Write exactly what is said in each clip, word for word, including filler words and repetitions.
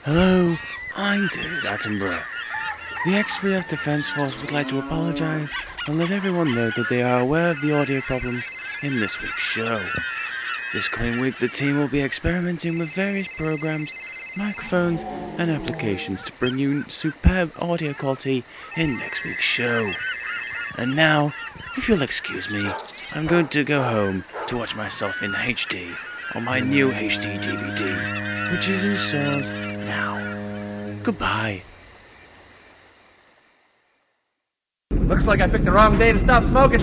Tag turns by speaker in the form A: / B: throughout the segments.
A: Hello, I'm David Attenborough. The X three F Defence Force would like to apologise and let everyone know that they are aware of the audio problems in this week's show. This coming week, the team will be experimenting with various programs, microphones, and applications to bring you superb audio quality in next week's show. And now, if you'll excuse me, I'm going to go home to watch myself in H D on my new H D D V D, which is in stores now. Goodbye.
B: Looks like I picked the wrong day to stop smoking.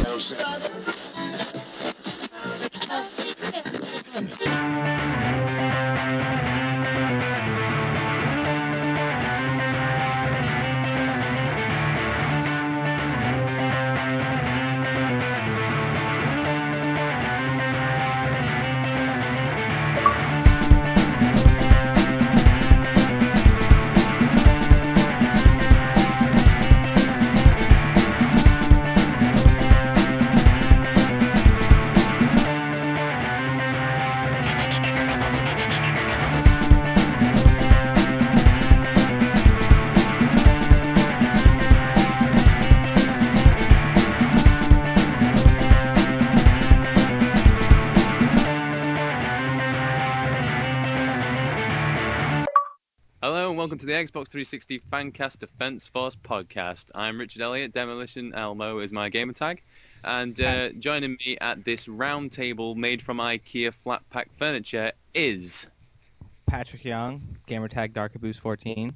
C: Welcome to the Xbox three sixty Fancast Defense Force podcast. I'm Richard Elliott. Demolition Elmo is my gamer tag, and uh, joining me at this round table made from IKEA flat pack furniture is
D: Patrick Young, gamer tag Darkaboos fourteen.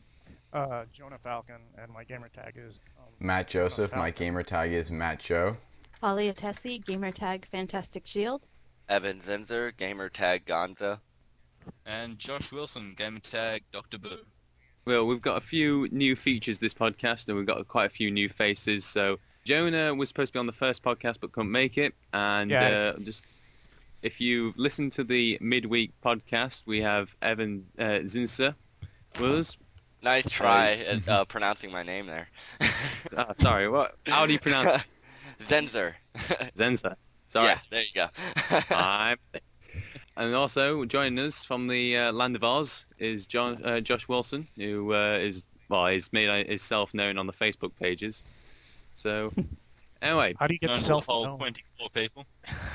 E: Uh, Jonah Falcon, and my gamer tag is um,
F: Matt Joseph. My gamer tag is Matt Joe.
G: Holly Atesi, gamer tag Fantastic Shield.
H: Evan Zinzer, gamer tag Gonza.
I: And Josh Wilson, gamer tag Doctor Boo.
C: Well, we've got a few new features this podcast, and we've got quite a few new faces. So Jonah was supposed to be on the first podcast but couldn't make it. And
E: yeah.
C: uh, just if you listen to the midweek podcast, we have Evan uh, Zinser with us.
H: Nice try at uh, pronouncing my name there.
C: oh, sorry, what? How do you pronounce it?
H: Zenzer.
C: Zenzer. Sorry.
H: Yeah, there you go.
C: I'm sick. And also joining us from the uh, land of Oz is John, uh, Josh Wilson, who uh, is well, he's made himself known on the Facebook pages. So, anyway,
E: how do you get self known?
I: twenty-four people.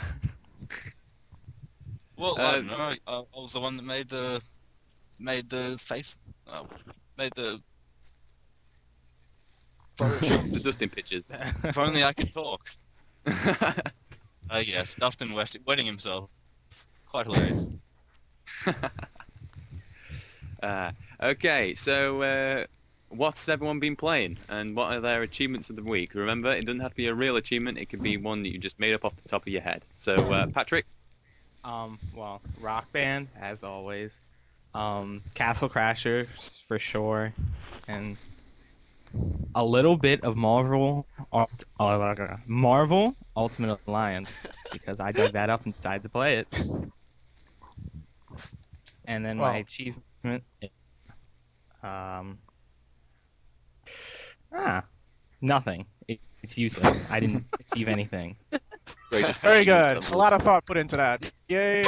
I: Well,
C: uh,
I: I don't know. I, I was the one that made the made the face, uh, made the
C: the Dustin pictures.
I: If only I could talk. uh, yes, Dustin West wetting himself. Quite hilarious.
C: uh, okay, so uh, what's everyone been playing, and what are their achievements of the week? Remember, it doesn't have to be a real achievement; it could be one that you just made up off the top of your head. So, uh, Patrick.
D: Um, well, Rock Band as always. Um, Castle Crashers for sure, and a little bit of Marvel, uh, Marvel Ultimate Alliance because I dug that up and decided to play it. And then
E: well,
D: my achievement, um, ah, nothing. It, it's useless. I didn't achieve anything.
E: Very good. A lot of thought put into that. Yay!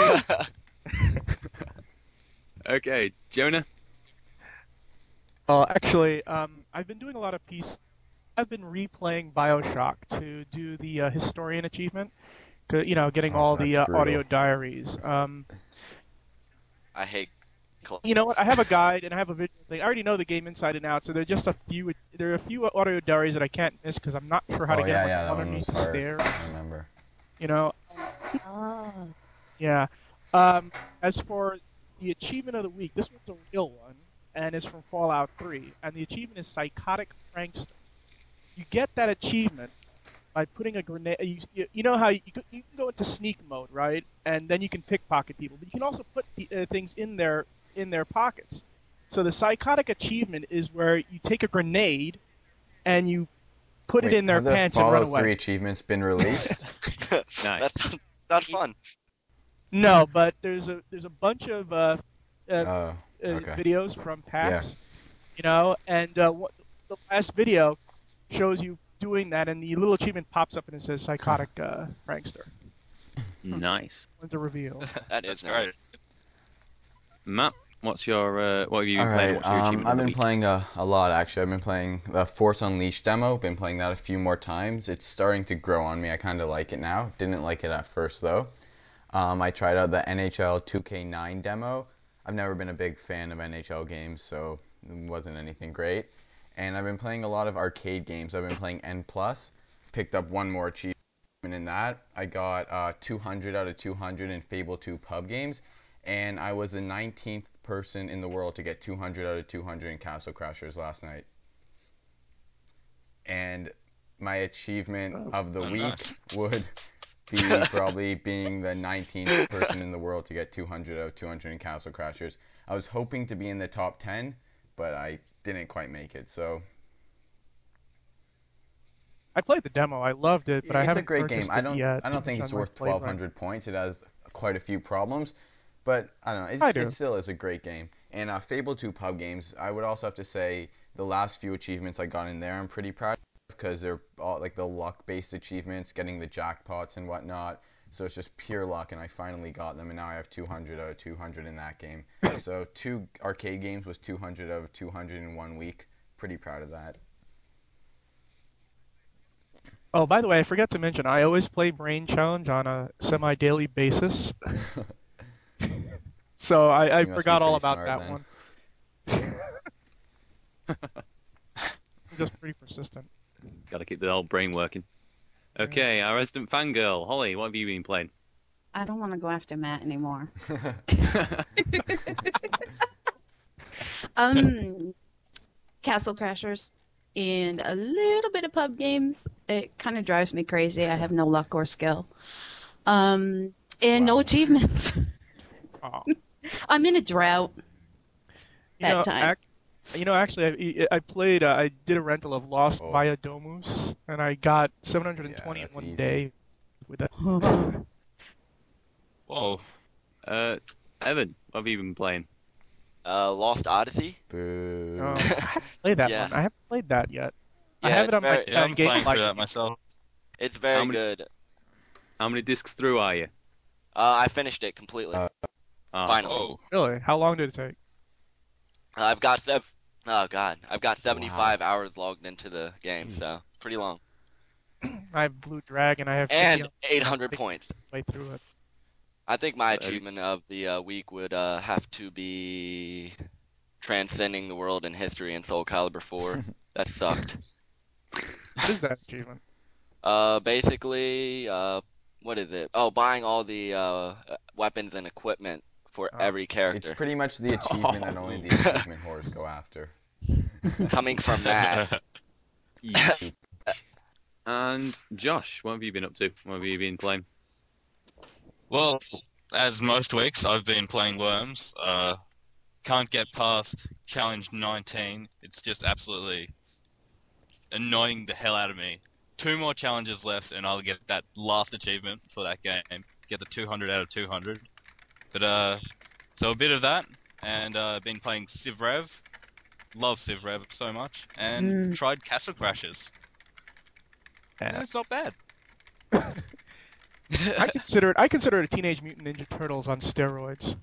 C: Okay, Jonah.
E: Uh, actually, um, I've been doing a lot of piece. I've been replaying BioShock to do the uh, historian achievement. You know, getting
F: oh,
E: all the uh,
F: brutal.
E: audio diaries. Um,
H: I hate.
E: You know what? I have a guide and I have a visual thing. I already know the game inside and out, so there are just a few. There are a few audio diaries that I can't miss because I'm not sure how
F: oh,
E: to get
F: yeah,
E: them
F: yeah,
E: like,
F: that
E: underneath
F: one
E: the
F: was hard.
E: stairs.
F: I remember.
E: You know.
G: Oh.
E: Yeah. Um, as for the achievement of the week, this one's a real one, and it's from Fallout three, and the achievement is Psychotic Prankster. You get that achievement by putting a grenade. You, you, you know how you, you can go into sneak mode, right? And then you can pickpocket people, but you can also put the, uh, things in their in their pockets. So the psychotic achievement is where you take a grenade and you put
F: Wait,
E: it in their
F: have the
E: pants
F: Fallout
E: and run away.
F: three achievements been released?
C: Nice.
H: That's not fun.
E: No, but there's a there's a bunch of uh, uh,
F: Oh,
E: uh,
F: okay.
E: videos from PAX, you know, and uh, what, the last video shows you doing that, and the little achievement pops up and it says "Psychotic uh, Prankster."
C: Nice.
E: It's a reveal.
H: That is
I: That's great.
H: nice.
C: Matt. What's your uh, what have you been
F: All
C: playing?
F: right,
C: What's your
F: um,
C: achievement
F: I've
C: of the
F: been
C: week?
F: playing a, a lot actually. I've been playing the Force Unleashed demo. Been playing that a few more times. It's starting to grow on me. I kind of like it now. Didn't like it at first though. Um, I tried out the N H L two K nine demo. I've never been a big fan of N H L games, so it wasn't anything great. And I've been playing a lot of arcade games. I've been playing N plus. Picked up one more achievement in that. I got uh, two hundred out of two hundred in Fable two pub games, and I was the nineteenth person in the world to get two hundred out of two hundred in Castle Crashers last night. And my achievement
C: Oh,
F: of the
I: oh,
F: week
I: nice.
F: would be probably being the nineteenth person in the world to get two hundred out of two hundred in Castle Crashers. I was hoping to be in the top ten, but I didn't quite make it. So
E: I played the demo. I loved it, but I
F: it's a
E: haven't
F: great game.
E: purchased
F: I
E: it
F: don't
E: yet.
F: I don't think
E: Depends
F: it's
E: on my
F: worth
E: play rate.
F: twelve hundred points. It has quite a few problems, but I don't know. It's,
E: I do.
F: it still is a great game. And uh, Fable two pub games, I would also have to say the last few achievements I got in there, I'm pretty proud of because they're all like the luck-based achievements, getting the jackpots and whatnot. So it's just pure luck, and I finally got them, and now I have two hundred out of two hundred in that game. So two arcade games was two hundred out of two hundred in one week. Pretty proud of that.
E: Oh, by the way, I forgot to mention, I always play Brain Challenge on a semi-daily basis. So I, I
F: You must be
E: forgot all
F: pretty
E: about
F: smart
E: that
F: then.
E: one. I'm just pretty persistent.
C: Got to keep the old brain working. Okay, our resident fangirl, Holly, what have you been playing?
G: I don't want to go after Matt anymore. Um, Castle Crashers and a little bit of pub games. It kind of drives me crazy. I have no luck or skill. Um, and no
F: Wow.
G: achievements.
E: Oh.
G: I'm in a drought
E: You
G: at
E: know, ac-
G: times.
E: you know, actually, I, I played. Uh, I did a rental of Lost
F: Oh.
E: via Domus, and I got seven hundred twenty
F: Yeah,
E: in
F: that's
E: one
F: easy.
E: day with it.
I: Whoa.
C: Uh, Evan, what have you been playing?
H: Uh, Lost Odyssey.
F: Boo.
E: Um, I haven't played that
H: Yeah.
E: one. I haven't played that yet. I
H: Yeah,
E: have
H: it's
E: it on
H: very-
E: my
I: Yeah,
E: uh,
I: I'm
E: game
I: playing through
E: library.
I: that myself.
H: It's very
C: How many-
H: good.
C: How many discs through are you?
H: Uh, I finished it completely.
F: Uh,
C: Oh,
H: Finally.
I: Whoa.
E: Really? How long did it take?
H: Uh, I've got sev- Oh god, I've got seventy-five hours logged into the game,
F: Jeez.
H: so pretty long.
E: I have Blue Dragon. I have
H: And
E: fifty
H: eight hundred points.
E: way through it.
H: I think my
C: Uh,
H: achievement of the uh, week would uh, have to be transcending the world in history in Soul Calibur four. That sucked.
E: What is that achievement?
H: Uh, basically, uh, what is it? Oh, buying all the uh, weapons and equipment for
E: Oh.
H: every
F: It's
H: character.
F: pretty much the achievement that only the achievement whores go after.
H: Coming from Matt.
C: Yeesh. And Josh, what have you been up to? What have you been playing?
I: Well, as most weeks, I've been playing Worms. Uh, can't get past challenge nineteen. It's just absolutely annoying the hell out of me. Two more challenges left, and I'll get that last achievement for that game. Get the two hundred out of two hundred. But uh, so a bit of that, and uh, been playing Civ Rev. Love Civ Rev so much, and
G: Mm.
I: tried Castle Crashers.
E: Yeah.
I: Yeah, it's not bad.
E: I consider it. I consider it a Teenage Mutant Ninja Turtles on steroids.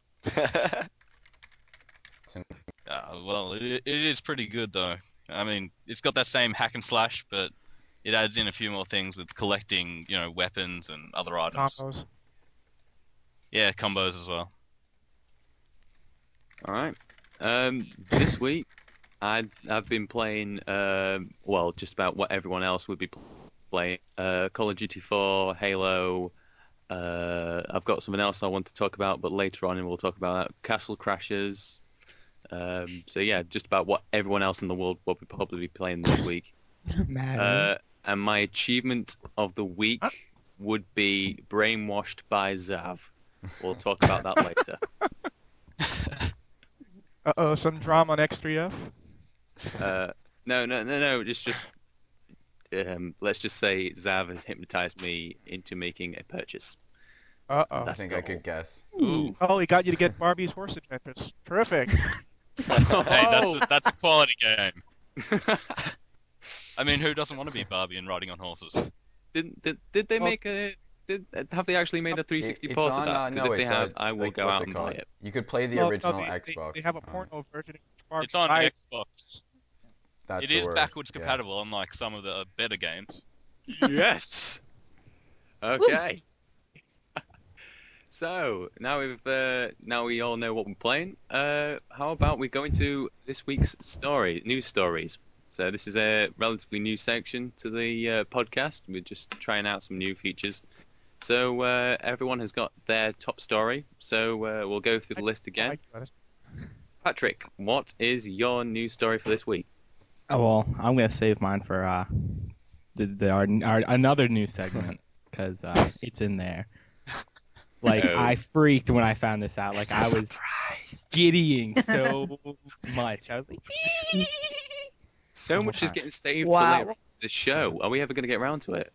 I: Uh, well, it, it is pretty good though. I mean, it's got that same hack and slash, but it adds in a few more things with collecting, you know, weapons and other items.
E: Combos.
I: Yeah, combos as well.
C: All right. Um, this week, I I've been playing um, well, just about what everyone else would be pl- playing. Uh, Call of Duty four, Halo. Uh, I've got something else I want to talk about, but later on we'll talk about that. Castle Crashers. Um, so yeah, just about what everyone else in the world will be probably be playing this week. Uh, and my achievement of the week would be Brainwashed by Zav. We'll talk about that later.
E: Uh oh, some drama on X three F.
C: Uh, no, no, no, no. It's just, um, let's just say Zav has hypnotized me into making a purchase.
E: Uh
F: I
E: oh.
C: That's
F: think
C: the
F: I
C: whole-
F: could guess.
I: Ooh.
E: Oh, he got you to get Barbie's Horse Adventures. Terrific.
I: Hey, that's
C: Oh!
I: a, that's a quality game. I mean, who doesn't want to be Barbie and riding on horses?
C: Did, did did they
E: Well-
C: make a did, have they actually made a three sixty
F: It- it's
C: port of
F: on,
C: that?
F: uh,
C: Because
F: no,
C: if they
F: it's,
C: have,
F: uh,
C: I will
F: like,
C: go
F: what's
C: out
F: it
C: and buy
F: called?
C: it.
F: You could play the
E: Well, no,
F: original
E: they, they-
F: Xbox.
E: They, have a
F: on it.
E: porno version. Which Mark
I: It's on
E: buys.
I: Xbox.
F: That's
I: It
F: the
I: is
F: word,
I: backwards
F: yeah.
I: compatible, unlike some of the better games.
C: Yes. Okay. So now we've uh, now we all know what we're playing. Uh, how about we go into this week's story, news stories? So this is a relatively new section to the uh, podcast. We're just trying out some new features. So uh, everyone has got their top story. So uh, we'll go through the list again. Patrick, what is your news story for this week?
D: Oh well, I'm gonna save mine for uh, the, the our, our another new segment because uh, it's in there. Like
C: Oh.
D: I freaked when I found this out. Like I was giddying so much. I was like,
C: So
D: Oh,
C: much is
D: wow.
C: getting saved
G: Wow.
C: for later on in the show. Are we ever going to get around to it?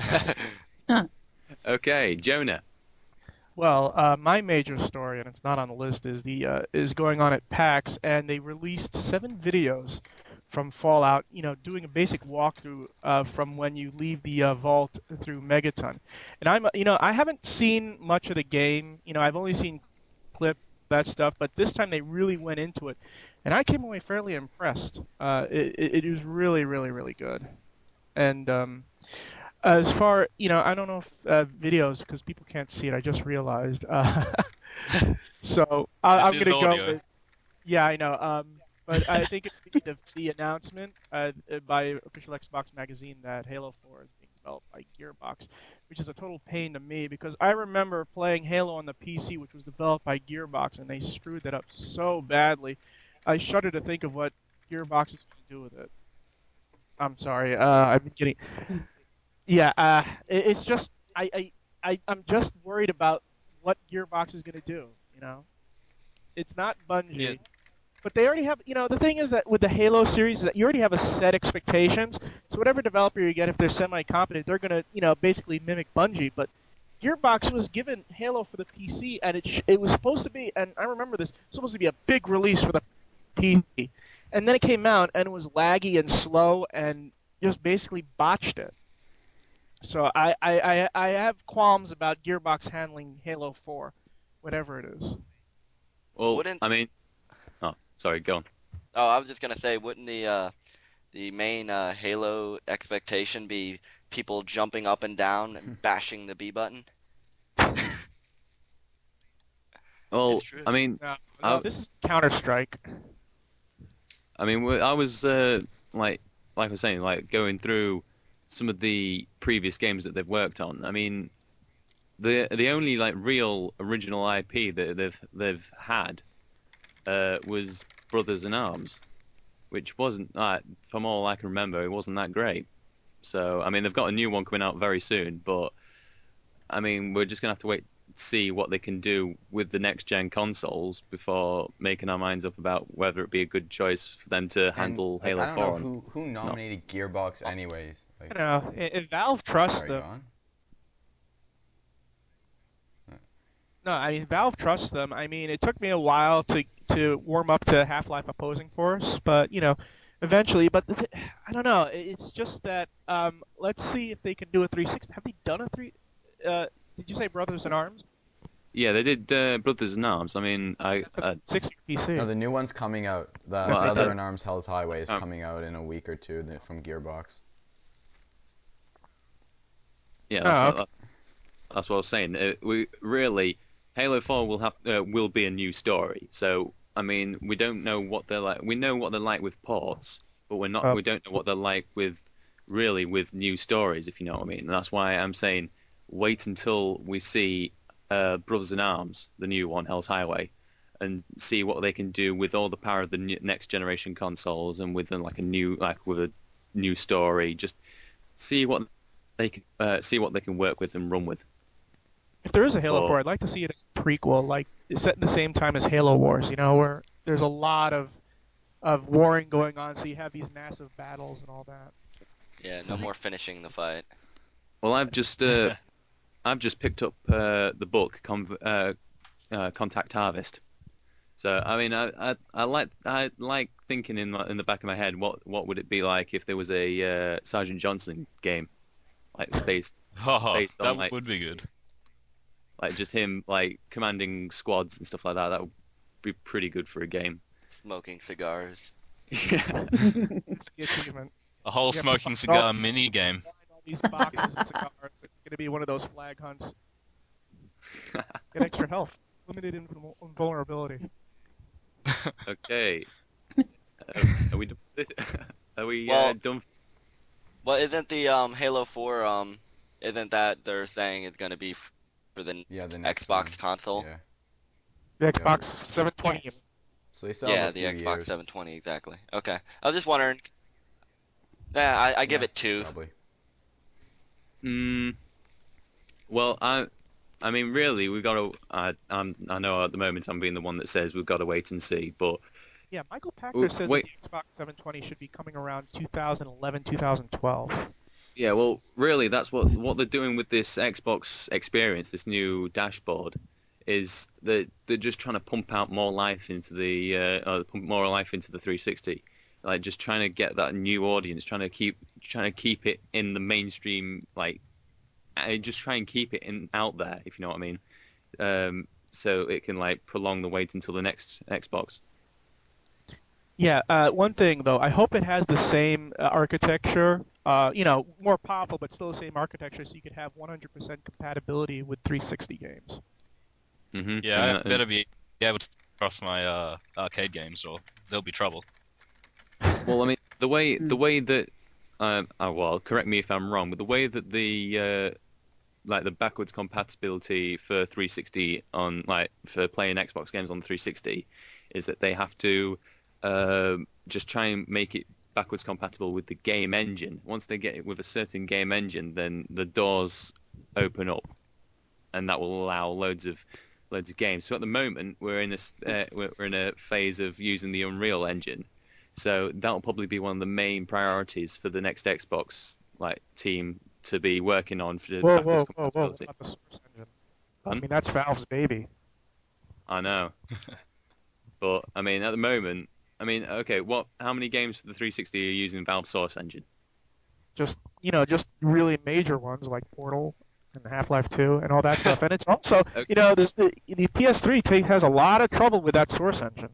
C: Okay, Jonah.
E: Well, uh, my major story, and it's not on the list, is the uh, is going on at PAX, and they released seven videos from Fallout. You know, doing a basic walkthrough uh, from when you leave the uh, vault through Megaton. And I'm, uh, you know, I haven't seen much of the game. You know, I've only seen clip that stuff, but this time they really went into it, and I came away fairly impressed. Uh, it, it, it was really, really, really good, and. Um, As far, you know, I don't know if uh, videos, because people can't see it, I just realized. Uh, so I,
I: This
E: I'm
I: is
E: going to go
I: audio.
E: with, yeah, I know. Um, but I think it would be the, the announcement uh, by official Xbox magazine that Halo four is being developed by Gearbox, which is a total pain to me because I remember playing Halo on the P C, which was developed by Gearbox, and they screwed that up so badly. I shudder to think of what Gearbox is going to do with it. I'm sorry. Uh, I've been getting. Yeah, uh, it, it's just I, I, I I'm just worried about what Gearbox is going to do. You know, it's not Bungie,
I: Yeah.
E: but they already have. You know, the thing is that with the Halo series, is that you already have a set expectations. So whatever developer you get, if they're semi-competent, they're going to you know basically mimic Bungie. But Gearbox was given Halo for the P C, and it sh- it was supposed to be, and I remember this, it was supposed to be a big release for the P C, and then it came out and it was laggy and slow and just basically botched it. So I, I, I, I have qualms about Gearbox handling Halo four, whatever it is.
C: Well,
H: Wouldn't-
C: I mean, oh, sorry, go on.
H: Oh, I was just gonna say, wouldn't the uh, the main uh, Halo expectation be people jumping up and down and bashing the B button?
C: Well,
H: It's true.
C: I mean,
E: No,
C: I'll-
E: no this is Counter Strike.
C: I mean, we- I was uh, like, like I was saying, like going through some of the previous games that they've worked on. I mean, the the only like real original I P that they've they've had uh, was Brothers in Arms, which wasn't, uh, from all I can remember, it wasn't that great. So, I mean, they've got a new one coming out very soon, but I mean, we're just gonna have to wait to see what they can do with the next gen consoles before making our minds up about whether it be a good choice for them to
F: And,
C: handle
F: like,
C: Halo
F: I don't
C: four.
F: know
C: on-
F: who who nominated Gearbox anyways.
E: I
F: Like,
E: don't know. i- If Valve trusts
F: sorry,
E: them,
F: go on.
E: no, I mean Valve trusts them. I mean, it took me a while to to warm up to Half-Life Opposing Force, but you know, eventually. But the th- I don't know. It- It's just that um, let's see if they can do a three sixty. Have they done a three? Uh, did you say Brothers in Arms?
C: Yeah, they did uh, Brothers in Arms. I mean, I, uh,
E: sixty P C.
F: No, the new one's coming out. The
C: Well, I
F: Brother
C: thought-
F: in Arms Hell's Highway is
C: Oh.
F: coming out in a week or two th- from Gearbox.
C: yeah, that's,
E: Oh,
C: what,
E: okay.
C: that's, that's what I was saying. Uh, we really Halo four will have uh, will be a new story. So, I mean, we don't know what they're like. We know what they're like with ports, but we're not.
E: Oh.
C: We don't know what they're like with really with new stories, if you know what I mean. And that's why I'm saying wait until we see uh, Brothers in Arms, the new one, Hell's Highway, and see what they can do with all the power of the new, next generation consoles and with uh, like a new like with a new story. Just see what they can uh, see what they can work with and run with.
E: If there is a Halo
C: For-
E: four, I'd like to see it as a prequel, like set in the same time as Halo Wars. You know, where there's a lot of of warring going on, so you have these massive battles and all that.
H: Yeah, no more finishing the fight.
C: Well, I've just uh, I've just picked up uh, the book Con- uh, uh, Contact Harvest. So I mean, I, I I like I like thinking in my, in the back of my head what what would it be like if there was a uh, Sergeant Johnson game, like based
I: Oh,
C: based on
I: that
C: like
I: would be good.
C: like just him like commanding squads and stuff like that. That would be pretty good for a game.
H: Smoking cigars.
C: Yeah.
E: It's the achievement.
I: A whole
E: You have to
I: smoking
E: find
I: cigar
E: all-
I: mini game.
E: Find all these boxes of cigars. It's going to be one of those flag hunts. Get extra health. Limited invul- invulnerability.
C: Okay. Uh, are we done? with this? Are we uh,
H: Well-
C: done?
H: Well, isn't the um Halo four um isn't that they're saying it's gonna be f- for the
F: Yeah, the next
H: Xbox
F: one.
H: console?
F: Yeah.
E: The Xbox seven twenty.
G: Yes.
F: So they still
H: Yeah,
F: have a
H: the
F: few
H: Xbox
F: years.
H: seven twenty exactly. Okay, I was just wondering. Yeah, I, I give
F: Yeah,
H: it two.
F: Probably.
C: Mm, well, I, I mean, really, we've got to. I, I'm, I know at the moment I'm being the one that says we've got to wait and see, but
E: Yeah, Michael Pachter
C: Ooh,
E: says
C: wait.
E: that the Xbox seven twenty should be coming around two thousand eleven, two thousand twelve.
C: yeah, well, really, that's what what they're doing with this Xbox experience, this new dashboard, is that they're just trying to pump out more life into the, uh, uh, pump more life into the three sixty, like just trying to get that new audience, trying to keep, trying to keep it in the mainstream, like, and just try and keep it in out there, if you know what I mean, um, so it can like prolong the wait until the next Xbox.
E: Yeah, uh, one thing though, I hope it has the same uh, architecture, uh, you know, more powerful, but still the same architecture, so you could have one hundred percent compatibility with three sixty games.
C: Mm-hmm.
I: Yeah,
C: and,
I: I better be able to cross my uh, arcade games, or there'll be trouble.
C: Well, I mean, the way the way that, um, oh, well, correct me if I'm wrong, but the way that the uh, like the backwards compatibility for three sixty on like for playing Xbox games on the three sixty is that they have to um, just try and make it backwards compatible with the game engine. Once they get it with a certain game engine, then the doors open up, and that will allow loads of loads of games. So at the moment, we're in a s- uh, we're we're in a phase of using the Unreal Engine. So that'll probably be one of the main priorities for the next Xbox like team to be working on for the
E: Whoa,
C: backwards
E: whoa, whoa, whoa!
C: compatibility.
E: Not the Source Engine. I
C: Pardon?
E: mean, that's Valve's baby.
C: I know, but I mean at the moment, I mean okay, what? How many games for the three sixty are using Valve Source Engine?
E: Just you know, just really major ones like Portal and Half-Life two and all that stuff. And it's also,
C: Okay.
E: you know, this, the the P S three ta has a lot of trouble with that Source Engine.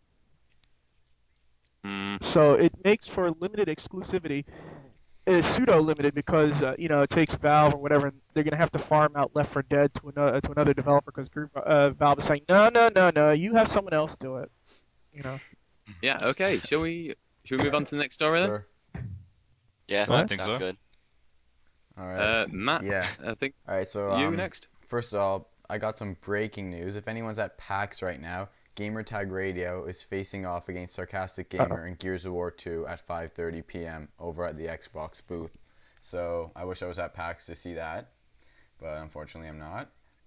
C: Mm,
E: So it makes for limited exclusivity. It's pseudo limited because uh, you know it takes Valve or whatever, and they're gonna have to farm out Left four Dead to another to another developer because uh, Valve is saying no, no, no, no, you have someone else do it. You know.
C: yeah. Okay. Shall we? Shall we move on to the next story then?
F: Sure.
H: Yeah,
E: I
H: that
I: think
H: sounds
I: so.
H: good.
F: All right.
C: Uh, Matt.
F: Yeah.
C: I think
F: All right. So
C: you
F: um,
C: next.
F: first of all, I got some breaking news. If anyone's at PAX right now, Gamertag Radio is facing off against Sarcastic Gamer in Gears of War two at five thirty p m over at the Xbox booth. So I wish I was at PAX to see that, but unfortunately I'm not.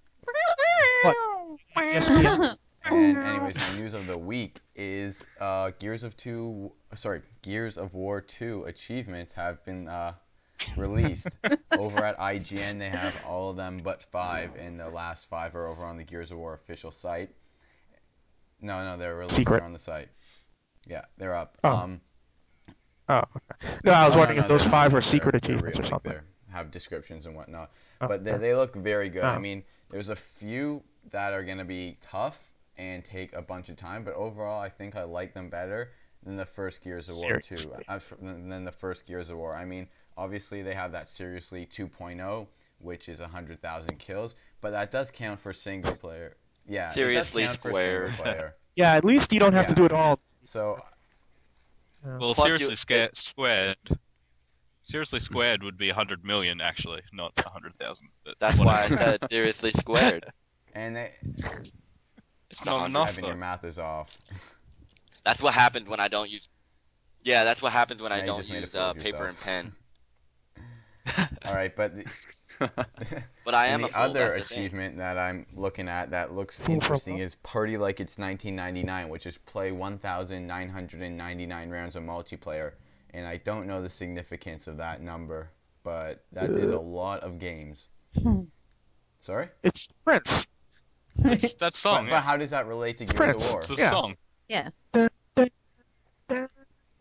E: Yes, yeah.
F: And anyways, my news of the week is uh, Gears of two, sorry, Gears of War two achievements have been uh, released over at I G N. They have all of them but five, and the last five are over on the Gears of War official site. No, no, they're released.
E: Secret.
F: They're on the site. Yeah, they're up.
E: Oh.
F: Um,
E: Oh, okay. No, I was
F: oh, no,
E: wondering
F: no,
E: if those
F: they're
E: five
F: not.
E: were secret
F: They're- they're
E: achievements
F: real,
E: or
F: like,
E: something.
F: they're- have descriptions and whatnot.
E: Oh,
F: But they,
E: okay.
F: they look very good. I
E: Oh.
F: mean, there's a few that are going to be tough and take a bunch of time, but overall, I think I like them better than the first Gears of War two.
E: Seriously.
F: Uh, than than the first Gears of War. I mean, obviously, they have that Seriously two point oh, which is one hundred thousand kills, but that does count for single player. Yeah, it does
H: Seriously
F: count for
H: squared.
F: single player.
E: Yeah, at least you don't have to
F: Yeah.
E: do it all.
F: So,
E: Yeah.
I: Well,
H: Plus
I: seriously,
H: you-
I: sca- squared. Seriously squared would be one hundred million, actually, not one hundred thousand.
H: That's why I said it's seriously squared.
F: and they,
I: It's
H: The
I: not
H: hundred.
I: enough.
F: Evan, your
I: Though.
F: math is off.
H: That's what happens when I don't use. Yeah, that's what happens when
F: Now
H: I
F: you
H: don't
F: just made a
H: use
F: fool
H: uh,
F: of
H: paper
F: yourself.
H: and pen.
F: All right, but the,
H: But I
F: and
H: am a
F: the
H: fool.
F: other
H: That's the thing.
F: achievement that I'm looking at that looks
E: Fool for
F: interesting
E: what?
F: is Party Like It's nineteen ninety-nine, which is play one thousand nine hundred ninety-nine rounds of multiplayer. And I don't know the significance of that number, but that is a lot of games. Sorry?
E: It's Prince.
I: That's that song.
F: but,
I: yeah.
F: but how does that relate to Gears
E: Prince.
F: of War?
I: It's a
E: Yeah.
I: song.
G: Yeah.
E: There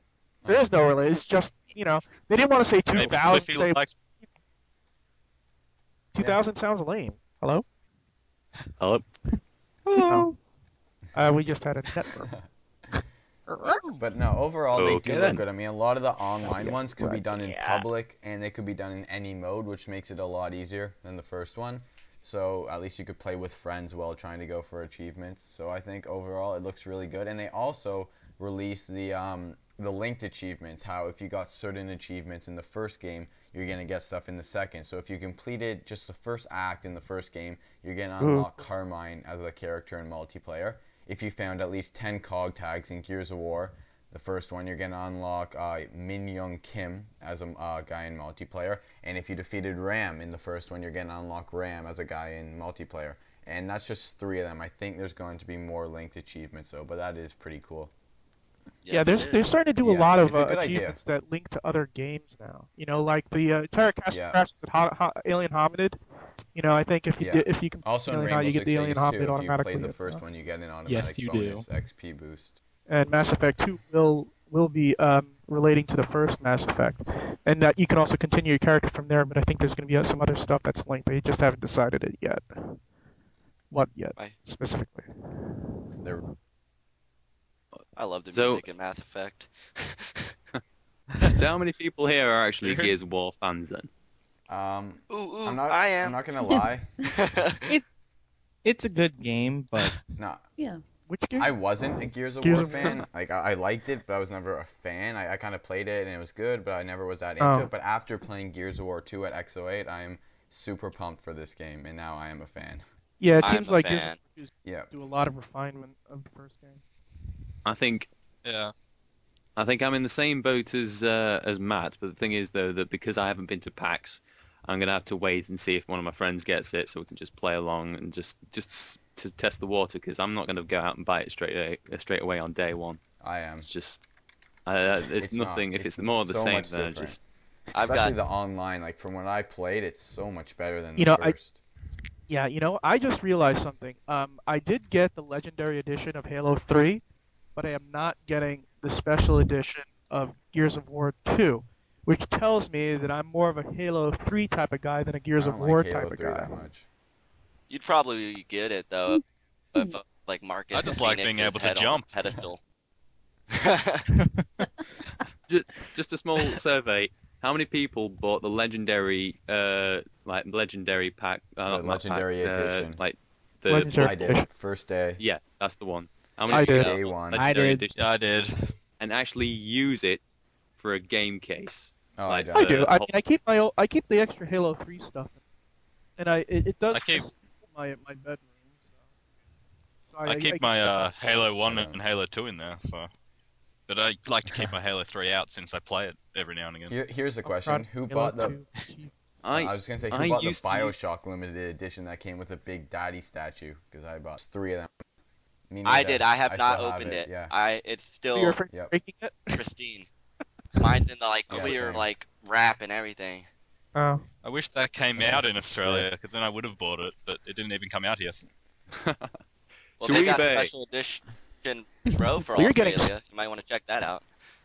E: is no relation. It's just, you know, they didn't want to say two
I: Maybe
E: thousand.
I: Cliffy
E: Say,
I: likes.
E: two thousand sounds lame. Hello?
C: Hello.
E: Hello. Uh, we just had a network.
F: But no, overall they
C: Okay
F: do
C: then.
F: look good. I mean, a lot of the online
E: yeah,
F: ones could be
E: right,
F: done in
G: yeah.
F: public, and they could be done in any mode, which makes it a lot easier than the first one. So at least you could play with friends while trying to go for achievements. So I think overall it looks really good. And they also released the um, the linked achievements. How if you got certain achievements in the first game, you're gonna get stuff in the second. So if you completed just the first act in the first game, you're gonna unlock Carmine as a character in multiplayer. If you found at least ten cog tags in Gears of War, the first one, you're going to unlock uh, Min Young Kim as a uh, guy in multiplayer. And if you defeated Ram in the first one, you're going to unlock Ram as a guy in multiplayer. And that's just three of them. I think there's going to be more linked achievements, though, but that is pretty cool.
H: Yes,
E: yeah,
H: it
E: they're,
H: is.
E: they're starting to do a
F: Yeah,
E: lot of
F: it's a
E: uh,
F: good idea.
E: achievements that link to other games now. You know, like the uh, entire cast
F: Yeah.
E: of crashes at Ho- Ho- Alien Hominid. You know, I think if you
F: Yeah.
E: did, if you can
F: Also in
E: Alien Hominid,
F: Rainbow
E: you get
F: Six
E: the Alien
F: Vegas,
E: Hominid
F: too, if you
E: automatically.
F: played the
E: at,
F: first
E: uh,
F: one, you get an automatic
D: Yes, you do.
F: bonus X P boost.
E: and Mass Effect two will will be um, relating to the first Mass Effect, and that you can also continue your character from there. But I think there's going to be uh, some other stuff that's linked. They just haven't decided it yet. What yet
H: Right.
E: specifically?
F: They're
H: I love the
C: So-
H: music in Mass Effect.
C: So how many people here are actually
I: Serious?
C: Gears of War fans then?
F: um,
H: Ooh, ooh,
F: I'm not.
H: I
F: I'm
H: am.
F: not gonna lie.
D: It's a good game, but
F: No,
G: Yeah.
E: Which game?
F: I wasn't a Gears of
E: Gears
F: War
E: of War.
F: fan. Like I, I liked it, but I was never a fan. I, I kind of played it and it was good, but I never was that into
E: Oh.
F: it. But after playing Gears of War two at X oh eight, I am super pumped for this game, and now I am a fan.
E: Yeah, it
H: I'm
E: seems
H: a
E: like Gears of
H: fan.
E: War
F: Yeah.
E: do a lot of refinement of the first game.
C: I think
I: Yeah.
C: I think I'm in the same boat as uh, as Matt, but the thing is though that because I haven't been to PAX, I'm gonna have to wait and see if one of my friends gets it, so we can just play along and just just s- to test the water. Because I'm not gonna go out and buy it straight away, straight away on day one.
F: I am.
C: It's just uh, it's,
F: It's not.
C: nothing. If
F: It's
C: it's more of the
F: so
C: same,
F: much
C: then I
F: different.
C: just
H: I've
F: Especially
H: got
F: the online. Like from when I played, it's so much better than
E: You
F: the
E: know, I-
F: first.
E: Yeah, you know, I just realized something. Um, I did get the Legendary Edition of Halo three, but I am not getting the Special Edition of Gears of War two, which tells me that I'm more of a Halo three type of guy than a Gears
F: I
E: of
F: don't
E: War
F: like Halo
E: type of
F: three
E: guy.
F: that much.
H: You'd probably get it though, if uh, like Marcus
I: I just like
H: Phoenix's
I: being able to
H: head on a
I: jump.
H: pedestal.
C: just a small survey. How many people bought the legendary uh like legendary pack? Uh,
F: The
C: not pack,
F: legendary
C: uh,
F: edition.
C: like the
E: Legendary
F: I did.
E: edition.
F: First day.
C: yeah, that's the one. How
E: I
C: many
E: did.
C: people
F: Day
C: bought
F: one.
C: the
D: I
C: legendary
D: did.
C: edition
I: Yeah, I did.
C: and actually use it for a game case?
F: Oh,
C: Like,
F: I
E: I
F: don't.
E: do.
C: Uh,
E: I mean, I keep my o- I keep the extra Halo three stuff, and I it, it does
I: I keep-
E: fit my my bedroom. So, so
I: I keep my
E: guess that-
I: uh, Halo one
F: I don't.
I: and Halo two in there, so. But I like to keep my Halo three out since I play it every now and again.
F: Here, here's the
E: I'm
F: question:
E: proud of
F: Who
E: Halo
F: bought the?
E: two achievement.
C: I
F: I was gonna say, who
C: I
F: bought the
C: used to-
F: Bioshock limited edition that came with a big daddy statue? Because I bought three of them. Me
H: I
F: neither.
H: did. I have not
F: still
H: opened it.
F: Yeah.
H: I it's still
E: You're afraid
F: Yep.
E: of breaking it?
H: pristine. Mine's in the like
F: Yeah,
H: clear
F: same.
H: like wrap and everything.
E: Oh.
I: I wish that came
F: That's
I: out
F: a-
I: in Australia, because then I would have bought it, but it didn't even come out here.
H: Well,
C: To
H: they got a
C: eBay.
H: special edition Pro for
E: Well, you're getting-
H: Australia. You might want to check that out.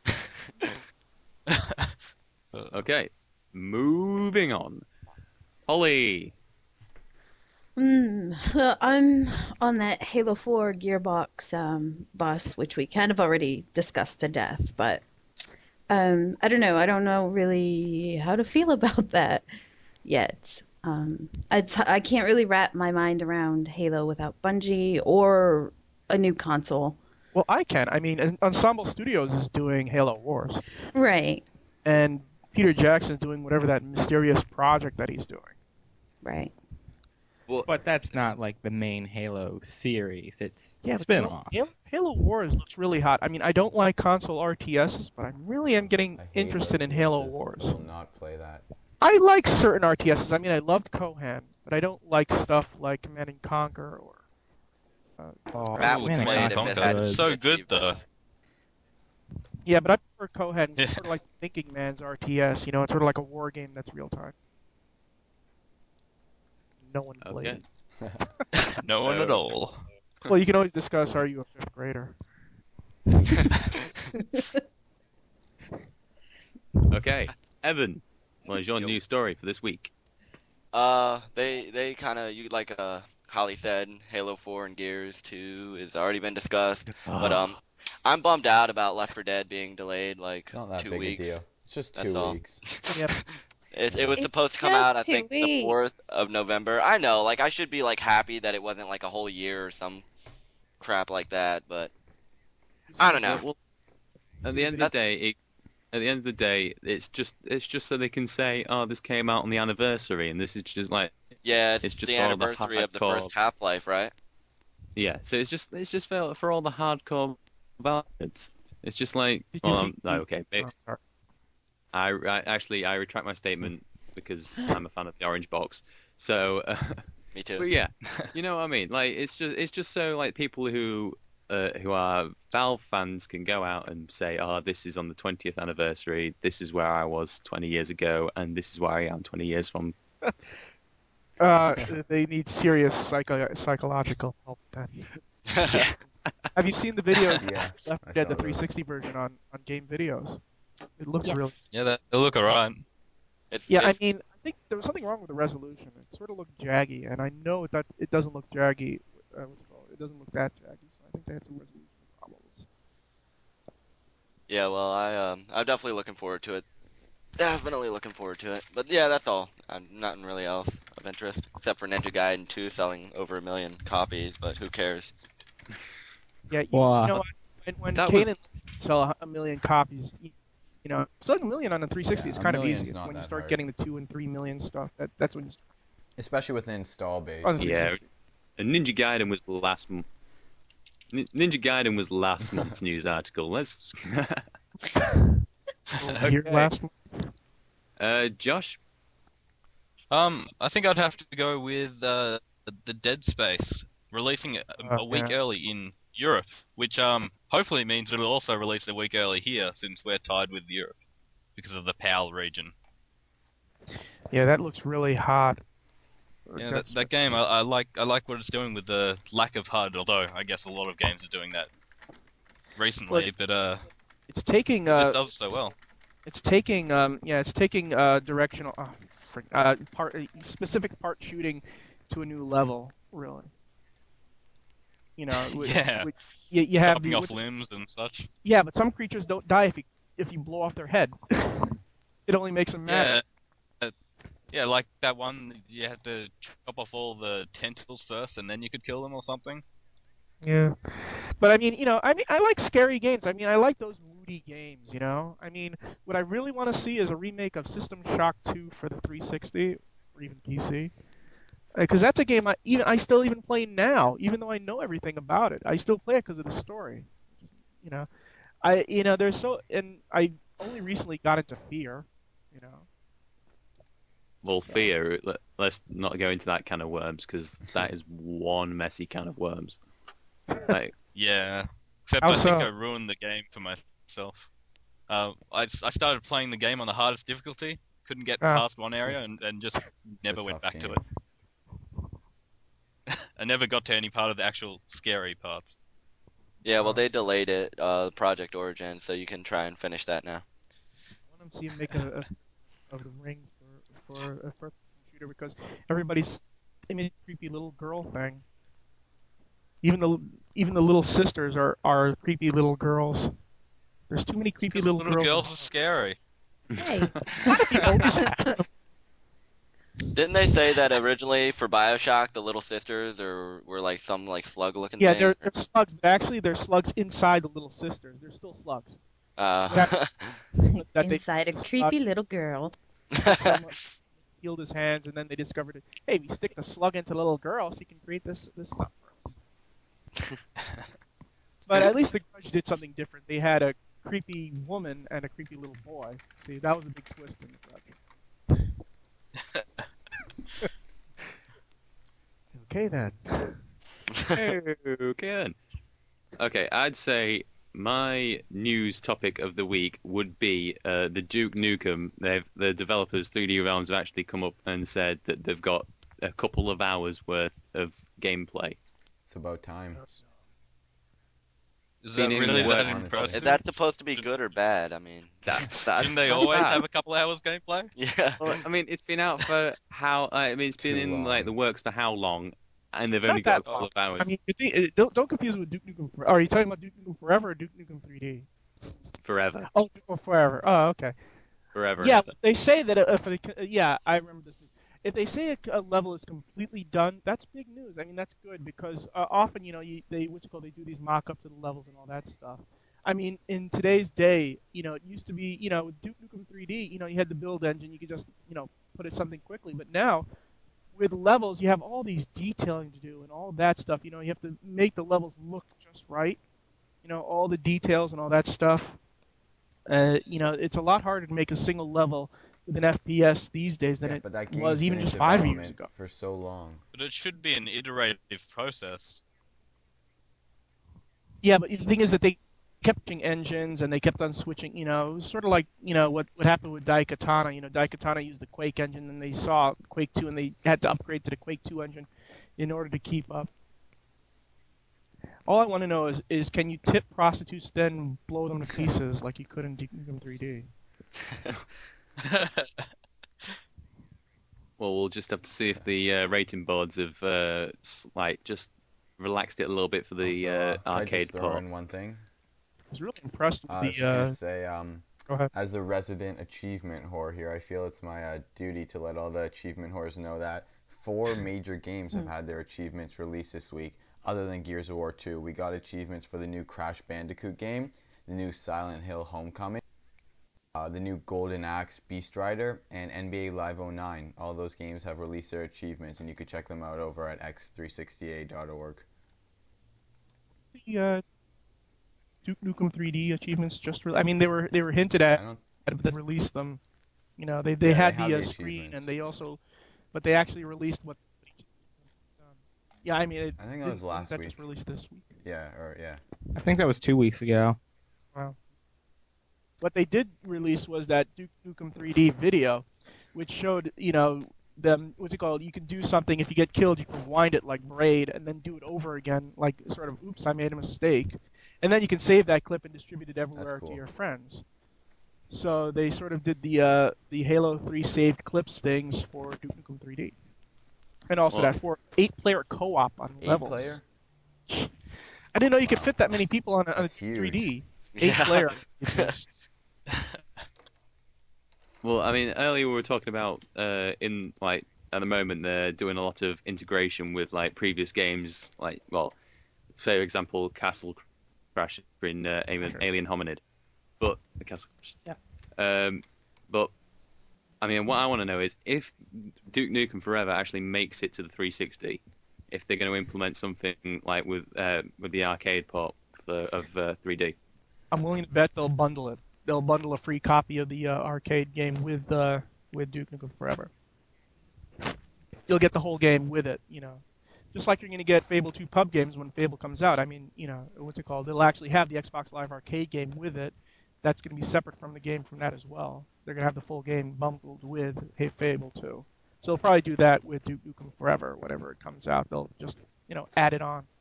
C: Okay, moving on. Holly,
G: Mm, well, I'm on that Halo four Gearbox um, bus, which we kind of already discussed to death, but um, I don't know. I don't know really how to feel about that yet. Um, it's, I can't really wrap my mind around Halo without Bungie or a new console.
E: Well, I can. I mean, En- Ensemble Studios is doing Halo Wars,
G: Right,
E: and Peter Jackson's doing whatever that mysterious project that he's doing.
G: right.
C: well,
D: but that's not like the main Halo series. It's
E: Yeah, but
D: spin-offs.
E: Halo, Halo Wars looks really hot. I mean, I don't like console R T Ss, but I really am getting
F: I hate
E: interested
F: those
E: in Halo
F: games.
E: Wars.
F: I will not play that.
E: I like certain R T Ss. I mean, I loved Kohan, but I don't like stuff like Command and Conquer or. Uh,
D: Oh,
H: Matt would
D: man,
H: play it if
I: Conquer
H: it had
I: is so good, though.
H: achievements.
E: yeah, but I prefer Kohan.
I: Yeah.
E: It's sort of like Thinking Man's R T S. You know, it's sort of like a war game that's real time. No one played
C: okay.
E: it.
I: No one at all.
E: Well, you can always discuss: Are you a fifth grader?
C: Okay, Evan, what is your
H: Yo.
C: new story for this week?
H: Uh, they they kind of you like uh Holly said, Halo four and Gears two has already been discussed, but um, I'm bummed out about Left four Dead being delayed like
F: It's not that
H: two
F: big a
H: weeks.
F: deal. It's just
H: That's
F: two
H: all.
F: weeks.
E: Yep.
H: It, it
F: Yeah.
H: was
G: It's
H: supposed to come out, I
G: just two
H: think, the fourth
G: weeks.
H: of November. I know, like I should be like happy that it wasn't like a whole year or some crap like that, but I don't know.
C: Well, well, at
E: See
C: the
E: the
C: end of
E: video?
C: the day, it, at the end of the day, it's just it's just so they can say, oh, this came out on the anniversary, and this is just like
H: Yeah,
C: it's
H: it's
C: just
H: the
C: for all the
H: anniversary of the
C: hardcore.
H: first Half-Life, right?
C: Yeah, so it's just it's just for for all the hardcore bastards. It's just like,
E: Did you
C: well,
E: see
C: um, no,
E: the-
C: okay,
E: oh, sorry.
C: I, I actually I retract my statement because I'm a fan of the orange box. So, uh,
H: Me too.
C: but yeah, you know what I mean. Like it's just it's just so like people who uh, who are Valve fans can go out and say, oh, this is on the twentieth anniversary. This is where I was twenty years ago, and this is where I am twenty years from.
E: Uh, they need serious psycho- psychological help. Then. Have you seen the videos?
F: Yeah,
E: Left
F: I
E: four Dead,
F: saw
E: the three sixty version on on game videos. It looks
G: Yes.
E: really.
I: Yeah, that, they look alright.
H: It's,
E: Yeah, I
H: it's,
E: mean, I think there was something wrong with the resolution. It sort of looked jaggy, and I know that it doesn't look jaggy. Uh, what's it called? It doesn't look that jaggy, so I think they had some resolution problems.
H: yeah, well, I um, I'm definitely looking forward to it. Definitely looking forward to it. But yeah, that's all. I'm nothing really else of interest except for Ninja Gaiden two selling over a million copies. But who cares?
E: Yeah, you,
D: Wow.
E: you know what? When, when
C: That was-
E: Kanan sell a, a million copies, you, you know, selling a million on the three sixty
F: Yeah,
E: is
F: a
E: kind of
F: million's
E: easy. It's
F: not
E: when you
F: that
E: start
F: hard.
E: getting the two and three million stuff. That that's when you.
F: Especially with the install base.
E: On the
C: Yeah,
E: 360.
C: and Ninja Gaiden was the last. M- Nin- Ninja Gaiden was last month's news article. Let's.
E: Here
C: Okay.
E: last month.
C: uh, Josh.
I: Um, I think I'd have to go with uh, the Dead Space releasing a,
E: Uh,
I: a week
E: yeah.
I: early in Europe, which um hopefully means it'll also release a week early here since we're tied with Europe because of the PAL region.
E: Yeah, that looks really hot.
I: Yeah, that,
E: That's-
I: that game I, I like I like what it's doing with the lack of H U D, although I guess a lot of games are doing that recently,
E: Well, it's-
I: but uh,
E: It's taking
I: it
E: uh,
I: just does so well.
E: It's taking um yeah, it's taking uh directional uh, frick, uh part uh, specific part shooting to a new level, really. You know, wi-
I: Yeah.
E: wi- you, you have
I: Chopping
E: the
I: off
E: what's-
I: limbs and such.
E: yeah, but some creatures don't die if you if you blow off their head. It only makes them mad.
I: Yeah. Uh, yeah, like that one, you had to chop off all the tentacles first, and then you could kill them or something.
E: Yeah. But I mean, you know, I mean, I like scary games. I mean, I like those moody games, you know? I mean, what I really want to see is a remake of System Shock two for the three sixty or even P C. Because that's a game I even I still even play now, even though I know everything about it. I still play it because of the story. You know, I you know there's so and I only recently got into Fear. You know,
C: Well, fear. let- Let's not go into that can of worms because that is one messy can of worms. Like,
I: Yeah. Except
E: How
I: I think
E: so?
I: I ruined the game for myself. Uh, I, I started playing the game on the hardest difficulty, couldn't get
E: Ah.
I: past one area, and, and just never went
F: tough
I: back to
F: game.
I: it. I never got to any part of the actual scary parts.
H: Yeah, well, they delayed it, uh, Project Origin, so you can try and finish that now.
E: I want to see him make a, a of the ring for for a first shooter because everybody's I mean creepy little girl thing. Even the even the little sisters are are creepy little girls. There's too many creepy
I: Because
E: little,
I: little
E: girls.
I: girls are scary.
G: Hey,
H: Didn't they say that originally for BioShock, the little sisters are were like some like slug-looking
E: Yeah,
H: thing?
E: they're, they're slugs, but actually they're slugs inside the little sisters. They're still slugs.
H: Uh,
E: That they
G: inside a
E: slug
G: creepy little girl.
E: someone healed his hands, and then they discovered it. Hey, if you stick the slug into a little girl, she can create this this stuff for us. But at least the Grudge did something different. They had a creepy woman and a creepy little boy. See, that was a big twist in the Grudge. Okay then.
C: okay then. Okay, I'd say my news topic of the week would be uh, the Duke Nukem. They've the developers three D Realms have actually come up and said that they've got a couple of hours worth of gameplay.
F: It's about time.
I: Is
C: Been
I: that
C: in
I: really that
C: works.
I: impressive?
H: Is that supposed to be good or bad? I mean,
C: That, that's
I: Didn't they
C: not
I: always
C: bad.
I: have a couple hours gameplay?
H: yeah.
C: Well, I mean, it's been out for how? Uh, I mean, it's been
F: Too
C: in
F: long.
C: like the works for how long? And they've
E: Not
C: only got a
E: that
C: couple
E: long.
C: of hours.
E: I mean, you think, uh, don't, don't confuse it with Duke Nukem. For, are you talking about Duke Nukem Forever or Duke Nukem three D?
C: Forever,
E: Oh, Duke Nukem Forever. Oh, okay.
C: forever.
E: Yeah,
C: and ever.
E: they say that if it, yeah, I remember this. If they say a, a level is completely done, that's big news. I mean, that's good because uh, often, you know, you, they what's it called? They do these mock-ups of the levels and all that stuff. I mean, in today's day, you know, it used to be, you know, with Duke Nukem three D, you know, you had the build engine, you could just, you know, put it something quickly. But now, with levels, you have all these detailing to do and all that stuff. You know, you have to make the levels look just right. You know, all the details and all that stuff. Uh, you know, it's a lot harder to make a single level with an F P S these days than
F: Yeah,
E: it
F: but that game's
E: was even
F: been in
E: just five years
F: development
E: ago.
F: for so long.
I: But it should be an iterative process.
E: Yeah, but the thing is that they kept switching engines and they kept on switching. You know, it was sort of like you know what what happened with Daikatana. You know, Daikatana used the Quake engine, and they saw Quake two, and they had to upgrade to the Quake two engine in order to keep up. All I want to know is, is can you tip prostitutes then blow them to pieces like you could in Duke Nukem three D?
C: Well, we'll just have to see if the uh, rating boards have uh, s- like just relaxed it a little bit for the
F: Also,
C: uh,
F: uh, can I
C: arcade
F: just throw
C: port.
F: in one thing?
E: I was really impressed with
F: Uh, I was
E: the.
F: just
E: Uh,
F: gonna say, um,
E: go ahead.
F: as a resident achievement whore here, I feel it's my uh, duty to let all the achievement whores know that four major games have had their achievements released this week, other than Gears of War two. We got achievements for the new Crash Bandicoot game, the new Silent Hill Homecoming, uh, the new Golden Axe Beast Rider, and N B A Live oh nine. All those games have released their achievements, and you can check them out over at x three sixty a dot org.
E: The uh, Duke Nukem three D achievements just. Re- I mean, they were they were hinted
F: I
E: at,
F: don't.
E: but they released them. You know, they they
F: Yeah,
E: had
F: they have
E: the uh,
F: the
E: screen
F: achievements.
E: and they also, but they actually released what. Yeah, I mean, it,
F: I think that was
E: didn't-
F: last
E: that
F: week.
E: just released this week.
F: Yeah, or yeah.
D: I think that was two weeks ago.
E: Wow. What they did release was that Duke Nukem three D video, which showed, you know, them, what's it called? You can do something, if you get killed, you can wind it like Braid and then do it over again, like sort of, oops, I made a mistake. And then you can save that clip and distribute it everywhere
F: cool.
E: to your friends. So they sort of did the uh, the Halo three saved clips things for Duke Nukem three D. And also
C: Well-
E: that for eight-player co-op on
F: Eight
E: levels.
F: player?
E: I didn't know you could fit that many people on a, on a
F: That's huge.
E: three D.
H: Yeah.
E: Eight-player.
C: Well, I mean, earlier we were talking about uh, in like at the moment they're doing a lot of integration with like previous games, like well, for example, Castle Crash in uh, Alien, Alien Hominid, but the Castle Crash.
E: Yeah.
C: Um, but I mean, what I want to know is if Duke Nukem Forever actually makes it to the three sixty, if they're going to implement something like with uh, with the arcade port for, of uh, three D.
E: I'm willing to bet they'll bundle it. They'll bundle a free copy of the uh, arcade game with uh, with Duke Nukem Forever. You'll get the whole game with it, you know. Just like you're going to get Fable two pub games when Fable comes out. I mean, you know, what's it called? They'll actually have the Xbox Live Arcade game with it. That's going to be separate from the game from that as well. They're going to have the full game bundled with Hey Fable two. So they'll probably do that with Duke Nukem Forever whenever it comes out. They'll just, you know, add it on.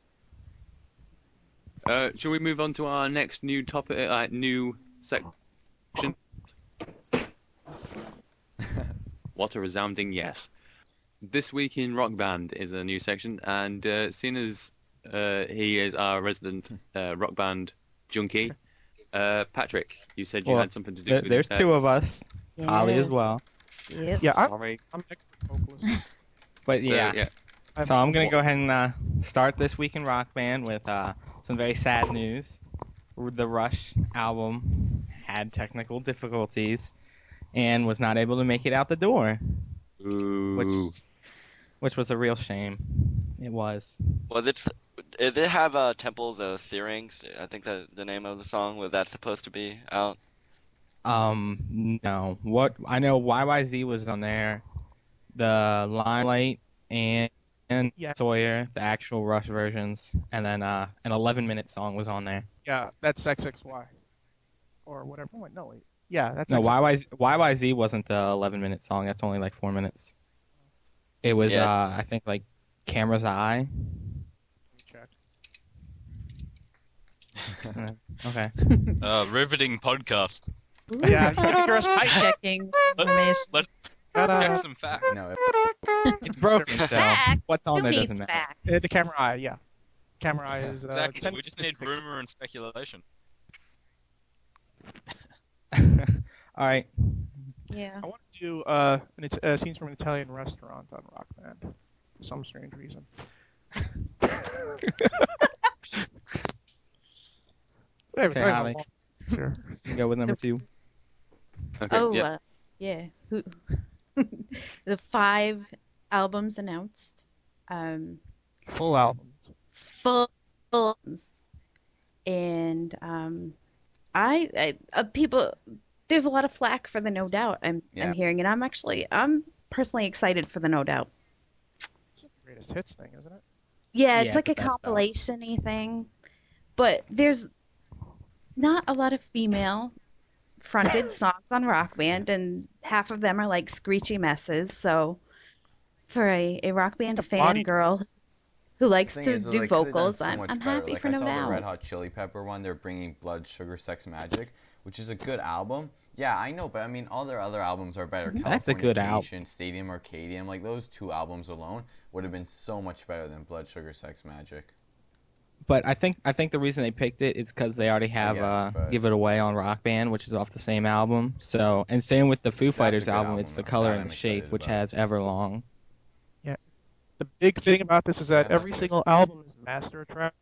C: Uh, shall we move on to our next new topic, uh, new section? What a resounding yes. This week in Rock Band is a new section, and uh, seeing as uh, he is our resident uh, Rock Band junkie, uh, Patrick, you said you
D: Well,
C: had something to do
D: There-
C: with
D: There's
C: uh,
D: two of us. Holly as
G: Yes.
D: well.
G: Yep.
E: Yeah, I'm,
C: Sorry.
E: I'm an expert vocalist.
D: But
C: So,
D: yeah.
C: yeah.
D: So I'm gonna go ahead and uh, start this week in Rock Band with uh, some very sad news. The Rush album had technical difficulties and was not able to make it out the door,
C: Ooh.
D: which which was a real shame. It was.
H: Was it? Did it have uh, Temples of Syrinx? I think that the name of the song was that supposed to be out.
D: Um, no. What I know, Y Y Z was on there. The Limelight and and
E: Yeah.
D: Sawyer, the actual Rush versions, and then uh, an eleven minute song was on there.
E: Yeah, that's X X Y. Or whatever. Wait, no, wait. Yeah, that's
D: No,
E: X X Y.
D: Y Y Z, Y Y Z wasn't the eleven minute song. That's only like four minutes. It was,
H: Yeah.
D: uh, I think, like Camera's Eye.
E: Check.
D: Okay.
I: Uh, riveting podcast.
G: Ooh,
E: Yeah, you gotta hear us type.
G: checking
I: Let-
G: information.
I: Let's
E: Gotta-
I: check some facts.
F: No,
D: It's broken, so
G: Fact.
D: what's on
G: Who
D: there
G: needs
D: doesn't matter.
G: fact?
E: Uh, the camera eye, yeah. Camera eye is uh,
I: Exactly.
E: ten
I: We just need rumor and speculation.
D: All right.
G: Yeah.
E: I want to do uh, an, It- uh, scenes from an Italian restaurant on Rock Band for some strange reason. Whatever,
D: Okay,
E: throw it
D: Holly.
E: on. Sure.
D: You can go with number two.
C: Okay.
G: Oh,
C: yeah.
G: uh, yeah. Who? The five albums announced. Um,
E: Full albums.
G: full albums. And um, I, I uh, people, there's a lot of flack for the No Doubt. I'm,
F: Yeah.
G: I'm hearing, and I'm actually, I'm personally excited for the No Doubt.
E: It's the greatest hits thing, isn't it?
G: Yeah, it's
D: Yeah,
G: like
D: the
G: a
D: best stuff.
G: compilation-y thing, but there's not a lot of female fronted songs on Rock Band, and half of them are like screechy messes. So for a, a Rock Band fan
E: Bonnie-
G: girl who likes
F: thing
G: to
F: is, is
G: do
F: they could've done
G: vocals,
F: so
G: I'm,
F: much
G: I'm
F: better.
G: happy
F: like,
G: for
F: I
G: No
F: saw the Red
G: Doubt.
F: Hot Chili Pepper one. They're bringing Blood, Sugar, Sex, Magic, which is a good album. Yeah, I know, but I mean, all their other albums are better.
D: That's a good album.
F: Californication, Stadium Arcadium, like those two albums alone would have been so much better than Blood, Sugar, Sex, Magic.
D: But I think I think the reason they picked it is because they already have
F: guess,
D: uh,
F: but-
D: Give It Away on Rock Band, which is off the same album. So and same with the Foo
F: a
D: Fighters
F: good
D: album,
F: album,
D: it's The
F: though.
D: Color
F: That
D: and
F: I'm
D: the Shape,
F: excited
D: which
F: about.
D: has Everlong.
E: The big thing about this is that
F: Yeah,
E: every
F: that's
E: single album is master track.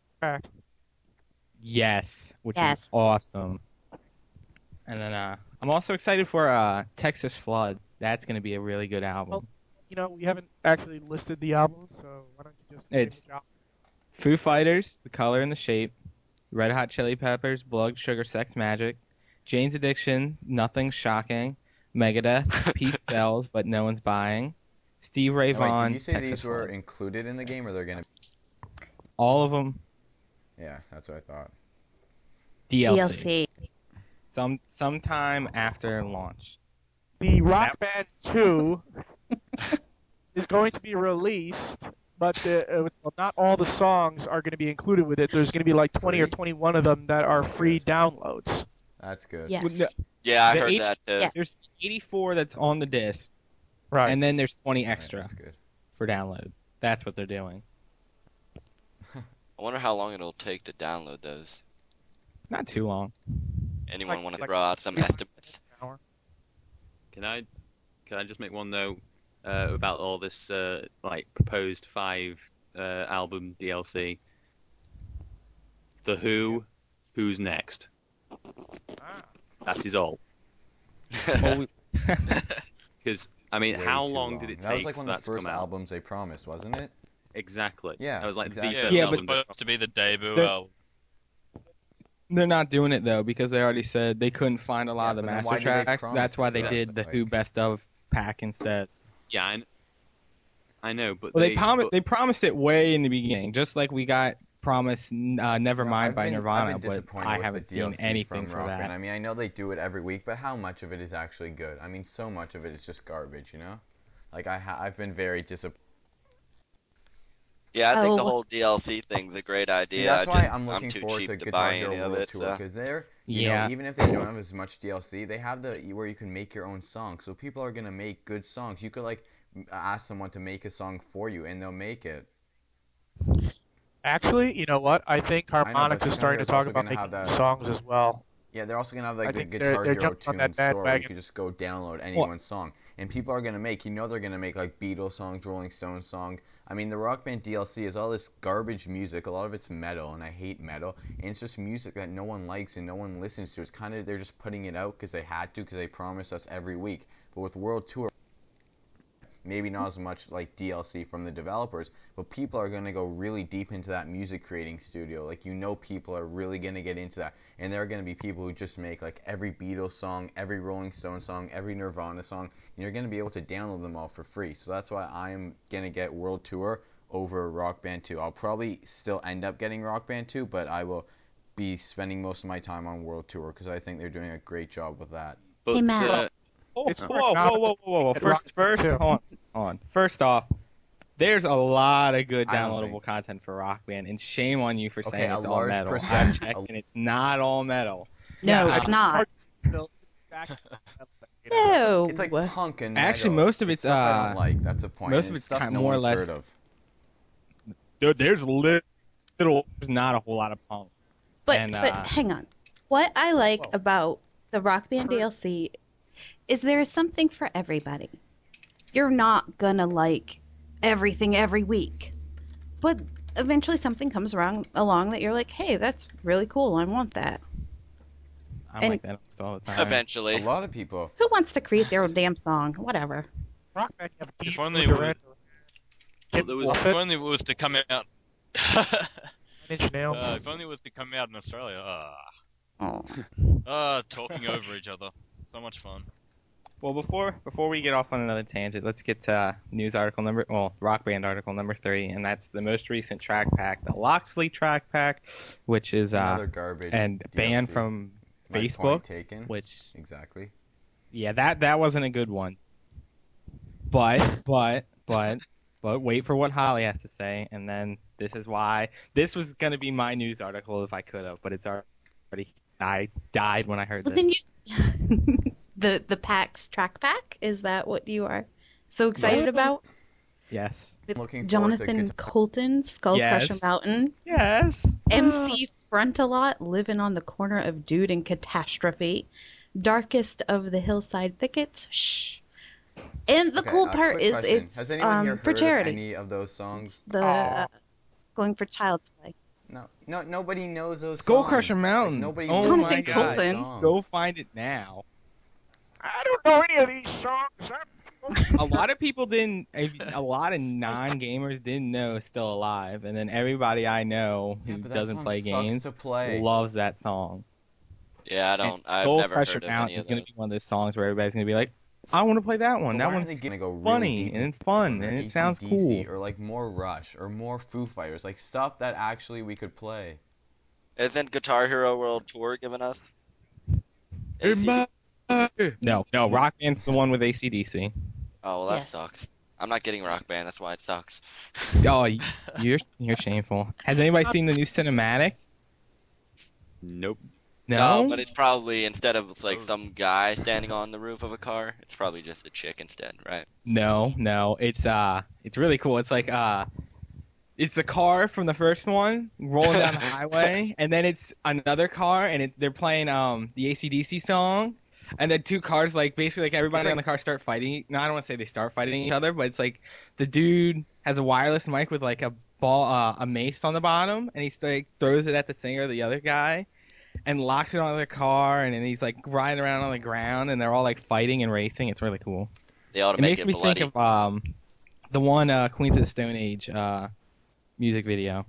D: Yes, which
G: Yes.
D: is awesome. And then uh, I'm also excited for uh, Texas Flood. That's going to be a really good album.
E: You know, we haven't actually listed the albums, so why don't you just name
D: It's-
E: each album?
D: Foo Fighters, The Color and the Shape, Red Hot Chili Peppers, Blood, Sugar, Sex, Magic, Jane's Addiction, Nothing Shocking, Megadeth, Pete Bells, But No One's Buying, Steve Ray
F: Now, wait,
D: Vaughan,
F: did you say
D: Texas
F: these were
D: Flood.
F: included in the game, or they're gonna?
D: All of them
F: Yeah, that's what I thought.
D: D L C.
G: D L C.
D: Some sometime after launch.
E: The Rock Band two is going to be released, but the, uh, well, not all the songs are going to be included with it. There's going to be like twenty or
F: Free?
E: twenty-one of them that are free downloads.
F: That's good.
G: Yes.
D: Well, no,
H: Yeah, I
D: The
H: heard
D: eight-
H: that too.
G: Yeah.
D: There's eighty-four that's on the disc,
E: Right.
D: and then there's twenty
F: Right,
D: extra
F: that's good.
D: for download. That's what they're doing.
H: I wonder how long it'll take to download those.
D: Not too long.
H: Anyone
E: Like-
H: want to
E: like-
H: throw out some estimates?
E: Hour.
C: Can I can I just make one note uh, about all this uh, like proposed five uh, album D L C? The Who, who's next?
E: Ah.
C: That is all.
D: Well, we-
C: Because I mean,
F: Way
C: how
F: too
C: long
F: long.
C: did it
F: That
C: take
F: was like
C: for
F: one of
C: that
F: the
C: to
F: first
C: come out?
F: albums they promised, wasn't it?
C: Exactly.
F: Yeah,
C: That was like
F: exactly.
C: the
I: Yeah,
C: first
D: Yeah,
I: it
D: but-
I: was
C: album. that-
I: supposed to be the debut
D: They're-
I: album.
D: They're not doing it though because they already said they couldn't find a lot
F: Yeah,
D: of the
F: but then
D: master
F: why did they
D: tracks.
F: promise
D: That's why
F: it
D: they
F: to
D: did
F: us?
D: the
F: Like-
D: Who Best of pack instead.
C: Yeah, I, kn- I know, but
D: Well, they,
C: they,
D: promised
C: but-
D: they promised it way in the beginning, just like we got promised uh, Nevermind
F: No, I've
D: by
F: been-
D: Nirvana,
F: I've been
D: but
F: disappointed
D: I
F: with
D: haven't
F: the D L
D: seen
F: C
D: anything
F: from
D: for
F: Rock
D: that.
F: Band. I mean, I know they do it every week, but how much of it is actually good? I mean, so much of it is just garbage, you know? Like I ha- I've been very disappointed.
H: Yeah, I think the
G: Oh.
H: whole D L C thing's a great
F: See,
H: idea.
F: that's
H: I
F: why
H: just,
F: I'm looking
H: too
F: forward
H: cheap
F: to
H: to
F: Guitar
H: buy
F: Hero
H: any of
F: World
H: it.
F: Tour
H: So.
F: because they're, you
D: Yeah.
F: know, even if they don't have as much D L C, they have the where you can make your own songs. So people are gonna make good songs. You could like m- ask someone to make a song for you, and they'll make it.
E: Actually, you know what? I think
F: but
E: Harmonix is
F: Guitar
E: starting to
F: Hero's
E: talk
F: also
E: about
F: gonna have
E: making
F: that-
E: songs as well.
F: Yeah, they're also gonna have
E: I
F: like the
E: think they're-
F: Guitar
E: they're
F: Hero
E: jumping on
F: Tunes
E: that
F: store where you
E: bandwagon.
F: could just go download anyone's song, and people are gonna make. You know, they're gonna make like Beatles songs, Rolling Stones song. I mean, the Rock Band D L C is all this garbage music. A lot of it's metal, and I hate metal. And it's just music that no one likes and no one listens to. It's kind of they're just putting it out because they had to, because they promised us every week. But with World Tour, maybe not as much like D L C from the developers, but people are going to go really deep into that music creating studio. Like, you know, people are really going to get into that. And there are going to be people who just make like every Beatles song, every Rolling Stone song, every Nirvana song, and you're going to be able to download them all for free. So that's why I'm going to get World Tour over Rock Band two. I'll probably still end up getting Rock Band two, but I will be spending most of my time on World Tour because I think they're doing a great job with that.
C: But
G: Hey, Matt.
C: uh,
D: Oh,
E: It's
D: whoa,
E: more
D: whoa, whoa,
E: economical
D: whoa, whoa, whoa!
E: than
D: First,
E: Rock Band
D: first,
E: too.
D: hold on, hold on. First off, There's a lot of good
F: I don't
D: downloadable
F: think-
D: content for Rock Band, and shame on you for
F: Okay,
D: saying
F: a
D: it's all
F: large
D: metal.
F: percent-
D: I've checked, and it's not all metal.
G: No,
E: Yeah,
G: it's
E: I-
G: not.
E: Built exactly you know.
G: No.
F: It's like punk and
D: Actually,
F: metal.
D: most of it's,
F: stuff I don't
D: uh,
F: like. That's the point.
D: Most
F: and
D: of it's
F: stuff
D: kind
F: no
D: more or
F: one's heard of.
D: less. There- There's little, there's not a whole lot of punk.
G: But
D: And,
G: but
D: uh,
G: hang on. What I like
E: Whoa.
G: about the Rock Band D L C is there is something for everybody. You're not gonna like everything every week, but eventually something comes around along that you're like, hey, that's really cool. I want that.
D: I'm
G: And-
D: like that almost all the time.
H: Eventually.
F: A lot of people.
G: Who wants to create their own damn song? Whatever.
E: Rock Band, you have
I: If
E: Deep
I: only
E: Duran
I: we-
E: Duran, Kid
C: there was-
I: If
E: Buffett,
I: only it was to come out.
E: Nine Inch Nails.
I: Uh, if only it was to come out in Australia. Ah,
G: Oh.
I: ah, talking over each other. So much fun.
D: Well, before before we get off on another tangent, let's get to uh, news article number, well, Rock Band article number three, and that's the most recent track pack, the Loxley track pack, which is uh,
F: Another garbage.
D: and
F: D L C.
D: banned from
F: My
D: Facebook,
F: point taken.
D: which
F: Exactly.
D: yeah, that that wasn't a good one. But but but but wait for what Holly has to say, and then this is why this was gonna be my news article if I could have, but it's already I died when I heard
G: Well,
D: this.
G: then you. the the PAX track pack, is that what you are so excited
D: Yeah.
G: about?
D: Yes.
G: With
F: Looking forward to
G: Jonathan
F: guitar-
G: Colton, Skull
D: Yes.
G: Crusher Mountain,
D: Yes.
G: M C Front a Lot, Living on the Corner of Dude and Catastrophe, Darkest of the Hillside Thickets, shh. And the
F: Okay,
G: cool
F: uh,
G: part
F: quick
G: is
F: question.
G: it's
F: Has anyone here
G: um,
F: heard
G: for charity.
F: of any of those songs?
G: The
E: Aw.
G: uh, it's going for Child's Play.
F: No, no, nobody knows those
D: Skull
F: songs.
D: Crusher Mountain.
F: Like, nobody
D: Oh
F: listens
G: my
F: to those
G: God.
F: songs.
D: Go find it now.
E: I don't know any of these songs. I'm-
D: A lot of people didn't. A, a lot of non-gamers didn't know Still Alive, and then everybody I know
F: Yeah,
D: who
F: but that
D: doesn't
F: song
D: play
F: sucks
D: games
F: to play.
D: loves that song.
H: Yeah, I
D: And
H: don't. I've
D: Skull
H: never
D: Crusher
H: heard of
D: Mountain
H: any of
D: is going to
H: those.
D: be one of those songs where everybody's going to be like, "I want to play that one.
F: But
D: That
F: why aren't
D: one's
F: they gonna go really
D: funny
F: deep
D: and
F: into
D: fun,
F: the
D: and it sounds
F: A C D C
D: cool."
F: Or like more Rush or more Foo Fighters, like stuff that actually we could play.
H: Isn't Guitar Hero World Tour giving us? A C D?
D: No, no, Rock Band's the one with A C D C.
H: Oh, well, that
G: Yes.
H: sucks. I'm not getting Rock Band. That's why it sucks.
D: Oh, y- you're you're shameful. Has anybody seen the new cinematic?
C: Nope.
D: No.
H: but it's probably instead of like some guy standing on the roof of a car, it's probably just a chick instead, right?
D: No, no, it's uh, it's really cool. It's like uh, it's a car from the first one rolling down the highway, and then it's another car, and it, they're playing um the A C D C song, and then two cars like basically like everybody on the car start fighting. No, I don't want to say they start fighting each other, but it's like the dude has a wireless mic with like a ball, uh, a mace on the bottom, and he like throws it at the singer, the other guy, and locks it on the car, and then he's like riding around on the ground, and they're all like fighting and racing. It's really cool.
H: They ought to
D: It
H: make
D: makes
H: it
D: me
H: bloody.
D: think of um, the one uh, Queens of the Stone Age uh, music video.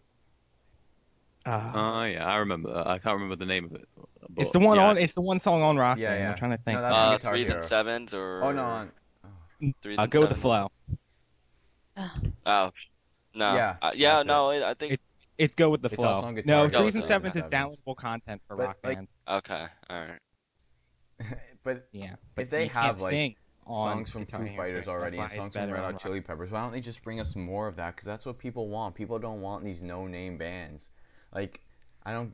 D: Uh,
C: Oh yeah, I remember. that. I can't remember the name of it.
D: it's
C: but
D: the one
C: yeah.
D: on. It's the one song on Rock
F: Yeah,
D: Band.
F: yeah.
D: I'm trying to think.
F: No, that's
H: uh,
F: Guitar
H: threes
F: Hero.
H: and sevens or
F: Oh no, on,
H: threes
D: uh,
H: and
D: go with the
H: sevens?
D: flow.
H: Oh, no.
F: Yeah,
H: uh, yeah,
F: that's
H: no. I think
D: It's It's go with the
F: It's
D: flow.
F: also on Guitar
D: No,
F: Hero,
H: Go
D: threes
H: with
D: and
H: the
D: sevens is
F: sevens.
D: downloadable content for
F: But,
D: Rock
F: like,
D: Band.
H: okay, all right.
F: but
D: Yeah, but
F: if
D: see,
F: they
D: you
F: have,
D: can't
F: like,
D: sing on
F: songs from
D: Guitar
F: Foo
D: Hero.
F: Fighters
D: That's
F: already
D: why
F: and
D: it's
F: songs from
D: better
F: Red
D: on
F: Hot
D: Rock
F: Chili Peppers, why don't they just bring us more of that? Because that's what people want. People don't want these no-name bands. Like, I don't.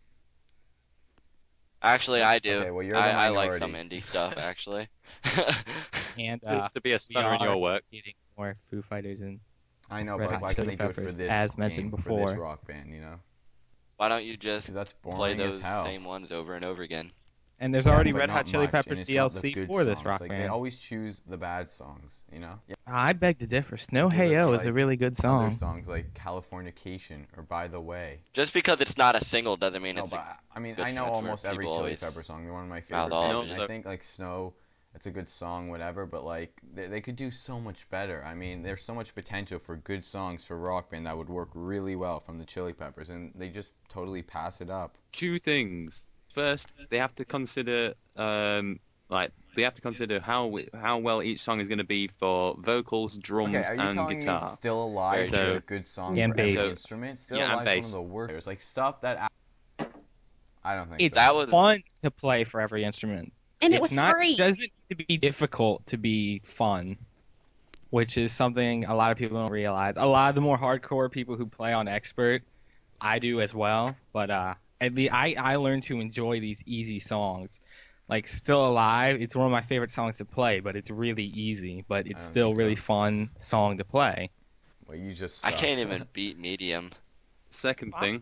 H: Actually, I do.
F: Okay, well, you're the
H: I, I like some
F: minority.
H: indie stuff, actually.
D: And uh,
C: Seems to be a
D: we
C: stunner in
D: are
C: your work.
D: getting more Foo Fighters and
F: I know,
D: Red
F: but like,
D: Hot
F: why can't
D: Chili
F: they do it for
D: Peppers,
F: this
D: as mentioned
F: game, for this
D: before.
F: rock band? You know,
H: Why don't you just
F: because that's boring
H: play
F: as
H: those
F: hell.
H: same ones over and over again?
D: and there's
F: Yeah,
D: already
F: but
D: Red
F: not
D: Hot Chili
F: much, and
D: Peppers
F: it's not the
D: D L C
F: good
D: for this
F: songs.
D: rock
F: like,
D: band.
F: They always choose the bad songs, you know.
D: I beg to differ. Snow
F: Give us,
D: Hey-O is a
F: like,
D: really good
F: Other
D: song.
F: songs like Californication or By the Way.
H: Just because it's not a single doesn't mean
F: No,
H: it's.
F: but
H: A,
F: I mean,
H: good
F: I know
H: sense where
F: almost every
H: people
F: Chili
H: always
F: Pepper song. They're one of my
H: mouth
F: favorite
H: off
F: bands.
H: and
F: And I
H: stuff.
F: think like Snow, it's a good song, whatever. But like they, they could do so much better. I mean, there's so much potential for good songs for rock band that would work really well from the Chili Peppers, and they just totally pass it up.
C: Two things. First, they have to consider, um, like they have to consider how wi- how well each song is going to be for vocals, drums,
F: Okay, are you
C: and
F: telling
C: guitar.
F: me Still Alive
C: Very
F: is
C: true.
F: a good song
D: And
F: for every
D: bass.
F: instrument? Still
C: Yeah, and
F: Alive is one
C: bass.
F: of the worst. There's like stuff that I, I don't think
D: It's
F: so.
H: That was-
D: fun to play for every instrument.
G: And
D: it's
G: it was
D: not,
G: free.
D: It doesn't need to be difficult to be fun. which is something a lot of people don't realize. A lot of the more hardcore people who play on expert, I do as well. But uh, at least I I learned to enjoy these easy songs. Like Still Alive, it's one of my favorite songs to play, but it's really easy. But it's
F: don't
D: still
F: think
D: really
F: so.
D: fun song to play.
F: Well, you just.
H: I
F: suck.
H: can't even beat medium.
C: Second thing,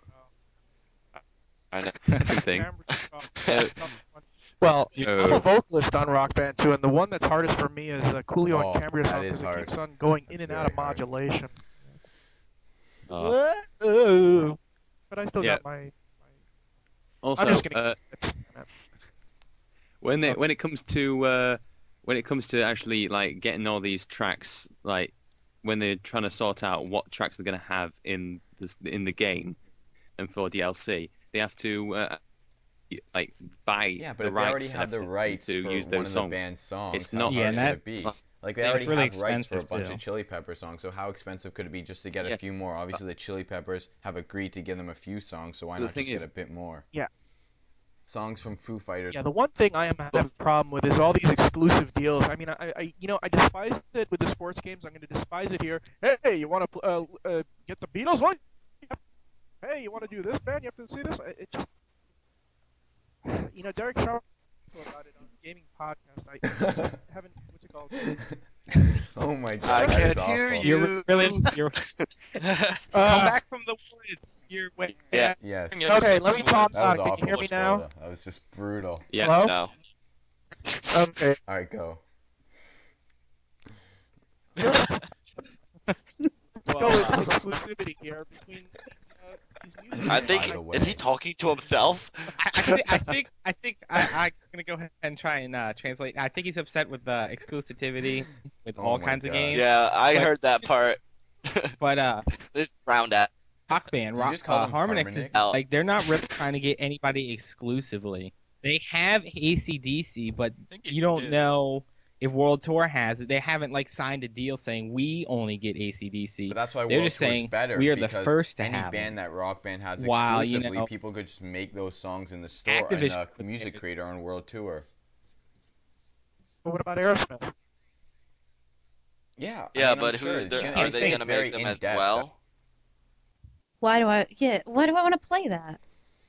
H: I know.
C: second thing. Uh,
E: Well,
C: Uh,
E: I'm a vocalist on Rock Band too, and the one that's hardest for me is uh, Coolio
F: Oh,
E: and Cambria
F: that
E: song
F: is
E: because it
F: hard.
E: keeps on going
F: That's
E: in and
F: very
E: out of
F: hard.
E: modulation.
C: uh,
E: Ooh. But I still
C: Yeah.
E: got my.
C: also,
E: I'm just gonna.
C: uh,
E: Damn it.
C: when they,
E: Okay.
C: when it comes to uh, when it comes to actually like getting all these tracks, like when they're trying to sort out what tracks they're going to have in this in the game and for D L C, they have to uh, like buy
F: Yeah, but
C: the
F: if they already
C: rights and
F: have the
C: everything
F: rights
C: to
F: for
C: use
F: one
C: those
F: of the
C: songs.
F: band's songs,
C: It's
F: how
C: not-
F: hard
D: Yeah, and
F: could
D: that-
F: it be?
C: Well,
F: Like they
C: it's
F: already
D: really
F: have rights for a
D: expensive,
F: bunch
D: too.
F: of Chili Pepper songs, so how expensive could it be just to get a
C: Yes.
F: few more? Obviously, the Chili Peppers have agreed to give them a few songs, so why
C: The
F: not
C: thing
F: just
C: is-
F: get a bit more?
E: Yeah.
F: Songs from Foo Fighters.
E: Yeah, the one thing I am having a problem with is all these exclusive deals. I mean, I, I you know, I despise it with the sports games. I'm going to despise it here. Hey, you want to uh, uh, get the Beatles one? Hey, you want to do this band? You have to see this. It just, you know, Derek Shaw about it on the gaming podcast. I haven't. What's it called?
F: Oh my
H: I
F: god, that
H: can't
F: is
H: hear
F: awful.
H: you.
D: You're really you're come
E: Uh,
D: back from the woods. You're way
H: Yeah.
F: Yes.
I: Yeah.
E: okay, let me talk
F: That was
E: about it. Can
F: awful.
E: you hear me now?
F: That was just brutal.
C: Yeah.
E: Hello?
H: No.
E: Okay.
F: Alright, go.
E: Let's go with exclusivity here between uh, these music.
H: I
F: By
H: think
F: the way.
H: is he talking to himself?
D: I, I, think, I think I think I, I'm gonna go ahead and try and uh, translate. I think he's upset with the exclusivity with
F: Oh
D: all
F: my
D: kinds of
F: God.
D: games.
H: Yeah, I
D: But-
H: heard that part.
D: But uh,
H: This frowned at.
D: Rock Band,
F: You
D: Rock,
F: just call
D: uh,
F: him
D: Harmonix is
H: Harmonix?
D: like they're not really trying to get anybody exclusively. They have A C D C, but
I: I think
D: you don't
I: did.
D: know if World Tour has it. They haven't like signed a deal saying we only get A C D C.
F: But that's why
D: They're
F: World
D: just
F: Tour's
D: saying,
F: better
D: we are the
F: because
D: first to
F: any
D: have
F: band that Rock Band has
D: While, you
F: exclusively,
D: know,
F: people could just make those songs in the store
D: Activision
F: and the music
D: is-
F: creator on World Tour.
E: But what about Aerosmith?
F: Yeah. I
H: Yeah,
F: mean, I'm
H: but
F: sure
H: who
F: it's
H: they're-
F: gonna-
H: are
F: it's
H: they
F: gonna
H: gonna
F: be very
H: make them as
F: in-depth.
H: well?
G: Why do I? Yeah. Why do I want to play that?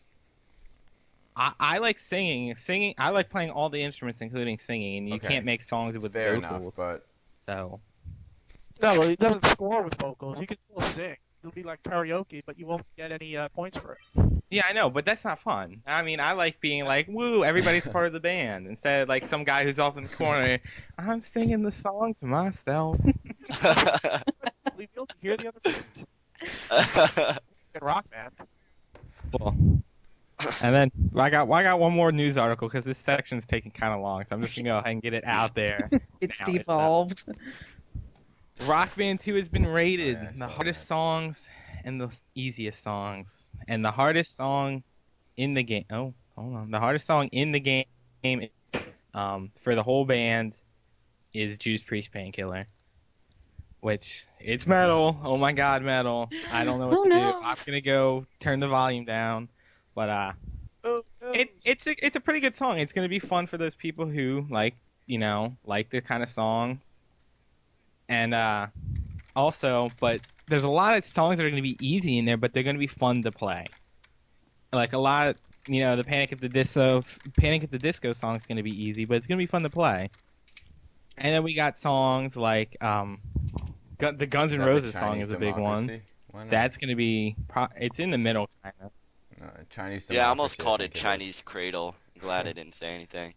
D: I, I like singing. Singing. I like playing all the instruments, including singing, and you
F: Okay.
D: can't make songs with
F: Fair
D: vocals.
F: enough, but
D: So
E: No, well, it doesn't score with vocals. You can still sing. It'll be like karaoke, but you won't get any uh, points for it.
D: yeah, I know, but that's not fun. I mean, I like being like, "Woo, everybody's part of the band," instead of like some guy who's off in the corner. I'm singing the song to myself.
E: Leave you to hear the other parts. Good Rock Band.
D: Cool. And then I got I got one more news article because this section's taking kind of long, so I'm just gonna go ahead and get it out there.
G: It's
D: Now, it's, uh,
G: devolved.
D: Rock Band two has been rated
F: Oh, yeah, I
D: the
F: saw
D: hardest
F: that.
D: songs and the s- easiest songs, and the hardest song in the game. Oh, hold on. The hardest song in the game, is, um, for the whole band, is Judas Priest Painkiller. Which it's metal. Oh my God, metal! I don't know what
G: Who
D: to
G: knows?
D: do. I'm gonna go turn the volume down, but uh.
E: Oh, no.
D: It, it's a, it's a pretty good song. It's gonna be fun for those people who like you know like the kind of songs, and uh, also, but there's a lot of songs that are gonna be easy in there, but they're gonna be fun to play. Like a lot, you know, the Panic at the Disco, Panic at the Disco song is gonna be easy, but it's gonna be fun to play. And then we got songs like um, Gun- the Guns
F: is
D: N'
F: that the
D: Roses song
F: Chinese
D: is a big one.
F: Democracy? Why not?
D: That's gonna be pro- it's in the middle kind of.
F: Uh, Chinese
H: Yeah, I almost
F: Democracy,
H: called
F: think
H: it
F: is.
H: Chinese Cradle. Glad I didn't say anything.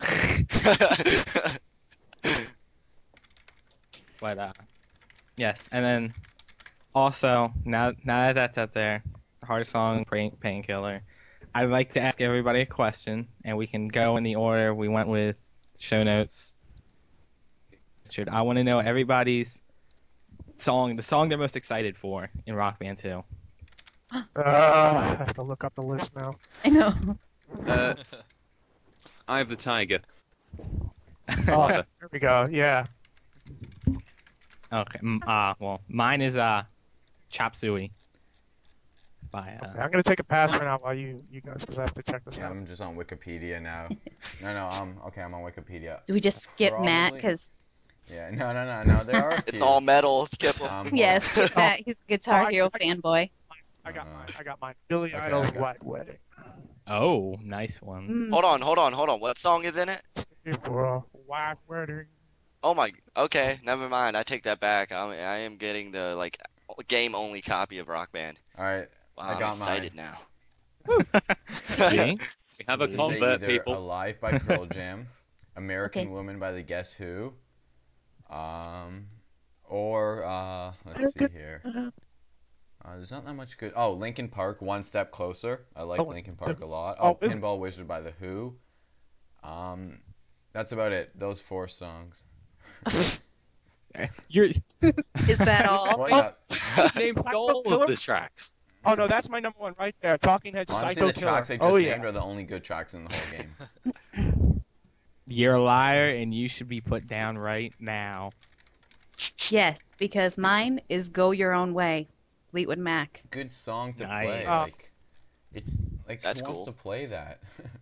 D: But uh, yes, and then also now now that that's up there, the hardest song, Pain- Painkiller. I'd like to ask everybody a question, and we can go in the order we went with show notes. Richard, I want to know everybody's song, the song they're most excited for in Rock Band two.
E: Uh, I have to look up the list now.
G: I know.
C: Uh, Eye of the Tiger.
E: Oh, there we go. Yeah.
D: Okay, mm, uh, well, mine is uh, Chop Suey. By uh,
E: Okay, I'm gonna take a pass for now while you you guys, because I have to check this
F: Yeah,
E: out.
F: I'm just on Wikipedia now. No, no, um, okay, I'm on Wikipedia.
G: Do we just skip Matt
F: Probably-
G: because
F: Yeah, no, no, no, no. There are a
H: It's
F: few.
H: all metal. Skip 'em.
F: Um,
G: Yes,
F: hold
G: Matt, he's a Guitar
E: Oh, I-
G: Hero
E: I-
G: fanboy.
E: I got
F: Uh,
E: mine. I got mine. Billy
F: okay,
E: Idol's
F: I got-
E: White Wedding.
D: Oh, nice one.
G: Mm.
H: Hold on, hold on, hold on. What song is in it?
E: For a white wedding.
H: Oh my. Okay, never mind. I take that back. I, I am getting the like game only copy of Rock Band.
F: All right.
H: Wow,
F: I
H: I'm
F: got
H: excited now.
D: See?
C: We have a
F: Say
C: convert,
F: either
C: people.
F: Alive by Pearl Jam, American
G: Okay.
F: Woman by the Guess Who, um, or uh, let's see here. Uh, there's not that much good. Oh, Linkin Park, One Step Closer. I like
E: Oh,
F: Linkin Park a lot.
E: oh,
F: Oh,
E: is-
F: Pinball Wizard by the Who. Um, that's about it. Those four songs.
D: You're
G: Is that all?
F: What? Uh,
C: Named
E: Psycho
C: all
E: Killer?
C: of the tracks.
E: Oh no, that's my number one right there. Talking Heads,
F: honestly,
E: Psycho
F: the
E: Killer.
F: tracks I just
E: Oh
F: named
E: yeah.
F: are the only good tracks in the whole game.
D: you're a liar, and you should be put down right now.
G: Yes, because mine is Go Your Own Way, Fleetwood Mac.
F: Good song to
D: Nice.
F: play.
E: Oh.
F: Like, it's like
H: That's
F: who
H: cool.
F: wants to play that?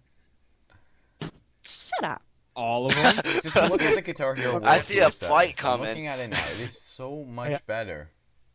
G: Shut up.
D: All of them.
F: Just look at the Guitar Hero World
H: I see
F: Tour
H: a flight
F: settings. I'm
H: coming.
F: looking at it now. It is so much
E: Yeah.
F: better.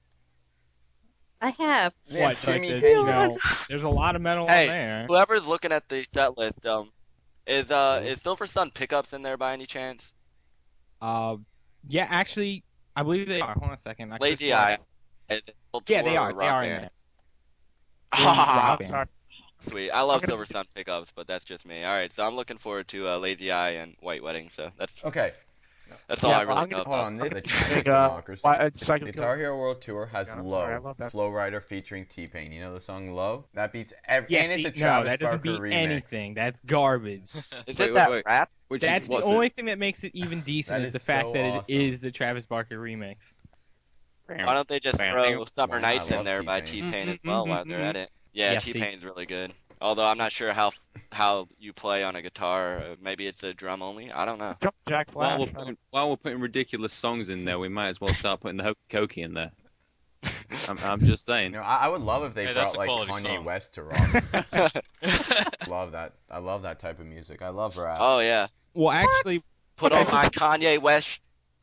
G: I have.
F: Yeah,
D: What?
F: Jimmy
D: like the, you
F: Page.
D: know, there's a lot of metal
H: Hey,
D: on there.
H: Whoever's looking at the set list, um, is uh
F: Who?
H: is Silver Sun pickups in there by any chance?
D: Uh, yeah, actually, I believe they are. Hold on a second. I could've
H: Lazy
D: sworn-
H: Eye. Is it
D: Yeah, they
H: Tour
D: are.
H: or
D: They
H: Rock
D: are in
H: Band?
D: there.
H: Ah,
D: Rock Band.
E: Sorry.
H: sweet. I love
E: I'm gonna-
H: Silver Sun pickups, but that's just me. All right, so I'm looking forward to uh, Lazy Eye and White Wedding. So that's
F: Okay,
H: that's all
E: Yeah,
H: I
E: well,
H: really
E: I'm
H: know
E: gonna-
F: hold
H: about.
F: on. The, the
E: Big,
F: Chinese
E: uh,
F: Knockers.
E: why- uh, Psycho
F: Guitar
E: Killer.
F: Hero World Tour has
E: God, I'm
F: Low,
E: sorry, I love that
F: Flow Rider featuring T-Pain. You know the song Low? That beats every.
D: Yeah,
F: and
D: see,
F: it's a
D: no,
F: Travis
D: that doesn't
F: Barker
D: beat
F: remix.
D: anything. That's garbage.
H: Is
C: Wait,
H: it
C: wait,
H: that
C: wait.
H: rap?
C: Which
D: That's
C: is
D: the
C: what's
D: only
C: it?
D: thing that makes it even decent
F: That
D: is
F: is
D: the fact
F: so
D: that
F: awesome.
D: it is the Travis Barker remix.
H: Why don't they just
C: Bam,
H: throw
C: bam.
H: Summer
F: Wow,
H: Nights
F: I
H: in
F: love
H: there by
F: T-Pain.
H: T-Pain as
C: Mhm,
H: well
C: mhm,
H: while they're
C: mhm.
H: at it? Yeah,
D: Yeah, see-
H: T-Pain's really good. Although I'm not sure how how you play on a guitar. Uh, Maybe it's a drum only. I don't know.
E: Jump Jack
C: While
E: Flash.
C: we're, putting, while we're putting ridiculous songs in there, we might as well start putting the Hokey Cokey in there. I'm, I'm just
F: You
C: saying.
F: know, I, I would love if they
I: Hey, that's
F: brought
I: a
F: like
I: quality
F: Kanye
I: song.
F: West to rock. love that. I love that type of music. I love rap.
H: Oh yeah.
D: Well, actually,
H: Put
E: Okay,
H: on
E: so-
H: my Kanye West.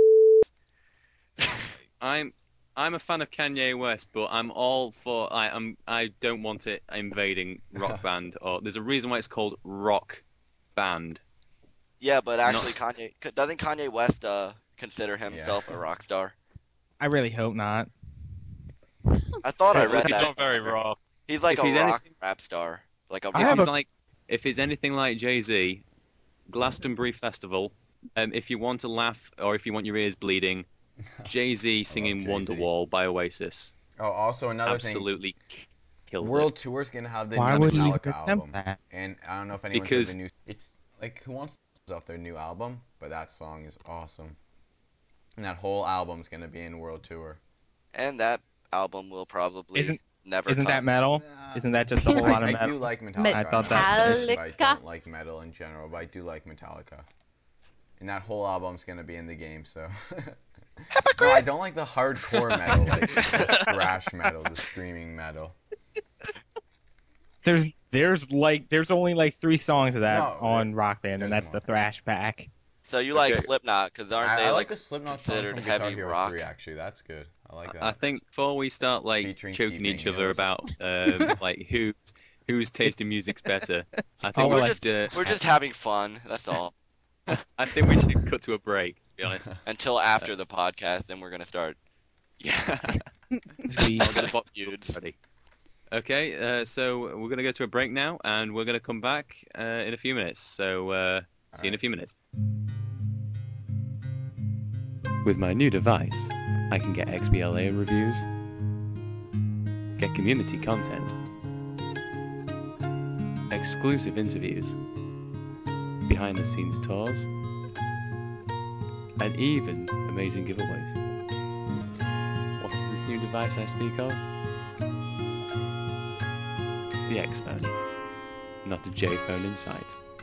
C: I'm I'm a fan of Kanye West, but I'm all for I I'm I don't want it invading Rock Band. Or there's a reason why it's called Rock Band.
H: Yeah, but actually, Kanye doesn't Kanye West uh consider himself
F: Yeah.
H: a rock star?
D: I really hope not.
H: I thought I
C: Well,
H: read
I: It's
H: that.
I: not very rock.
H: He's like
C: If
H: a
C: he's
H: rock
C: anything-
H: rap star, like a
E: I
C: If
E: have
H: rock.
C: he's
E: a-
C: like if he's anything like Jay Z, Glastonbury Festival. Um, if you want to laugh or if you want your ears bleeding, Jay Z singing
F: Jay-Z.
C: Wonderwall by Oasis
F: Oh, also another
C: absolutely kills
F: thing. World
C: it.
F: Tour's gonna have the
D: Why
F: new
D: would you
F: Metallica
D: attempt
F: album,
D: that?
F: and I don't know if anyone's
C: Because-
F: heard the new. It's like who wants to off their new album, but that song is awesome. And that whole album's gonna be in World Tour.
H: And that album will probably
D: Isn't
H: never
D: isn't
H: come.
D: that metal?
F: Nah.
D: Isn't that just a whole
F: I,
D: lot of
F: I
D: metal?
F: do like Metallica.
D: I thought
F: I'm
D: that-
F: not British, but I
G: Metallica.
F: don't like metal in general, but I do like Metallica. And that whole album's gonna be in the game, so. No, I don't like the hardcore metal, like thrash metal, the screaming metal.
D: There's there's like there's only like three songs of that
F: No,
D: on Rock Band, and
F: there's
D: that's
F: more.
D: the thrash pack.
H: So you like
C: Okay.
H: Slipknot, because aren't
F: I,
H: they
F: I
H: like
F: like the Slipknot song
H: considered
F: from Guitar
H: heavy
F: Hero
H: rock?
F: three, actually. That's good. I like that.
C: I think before we start like
F: Featuring
C: choking
F: T-Pain
C: each other
F: Hills.
C: about um, like who's whose taste in music's better, I
D: Oh,
C: think
H: we're
C: we
D: like-
H: just
C: should. Uh,
H: we're just having fun. That's all.
C: I think we should cut to a break. To be honest.
H: Until after the podcast, then we're gonna start.
C: Yeah.
D: Sweet.
C: We're gonna box feuds. Ready. Okay, uh, so we're gonna go to a break now, and we're gonna come back uh, in a few minutes. So uh, see you in a few minutes. With my new device, I can get X B L A reviews, get community content, exclusive interviews, behind-the-scenes tours, and even amazing giveaways. What is this new device I speak of? The X phone, not the J phone inside.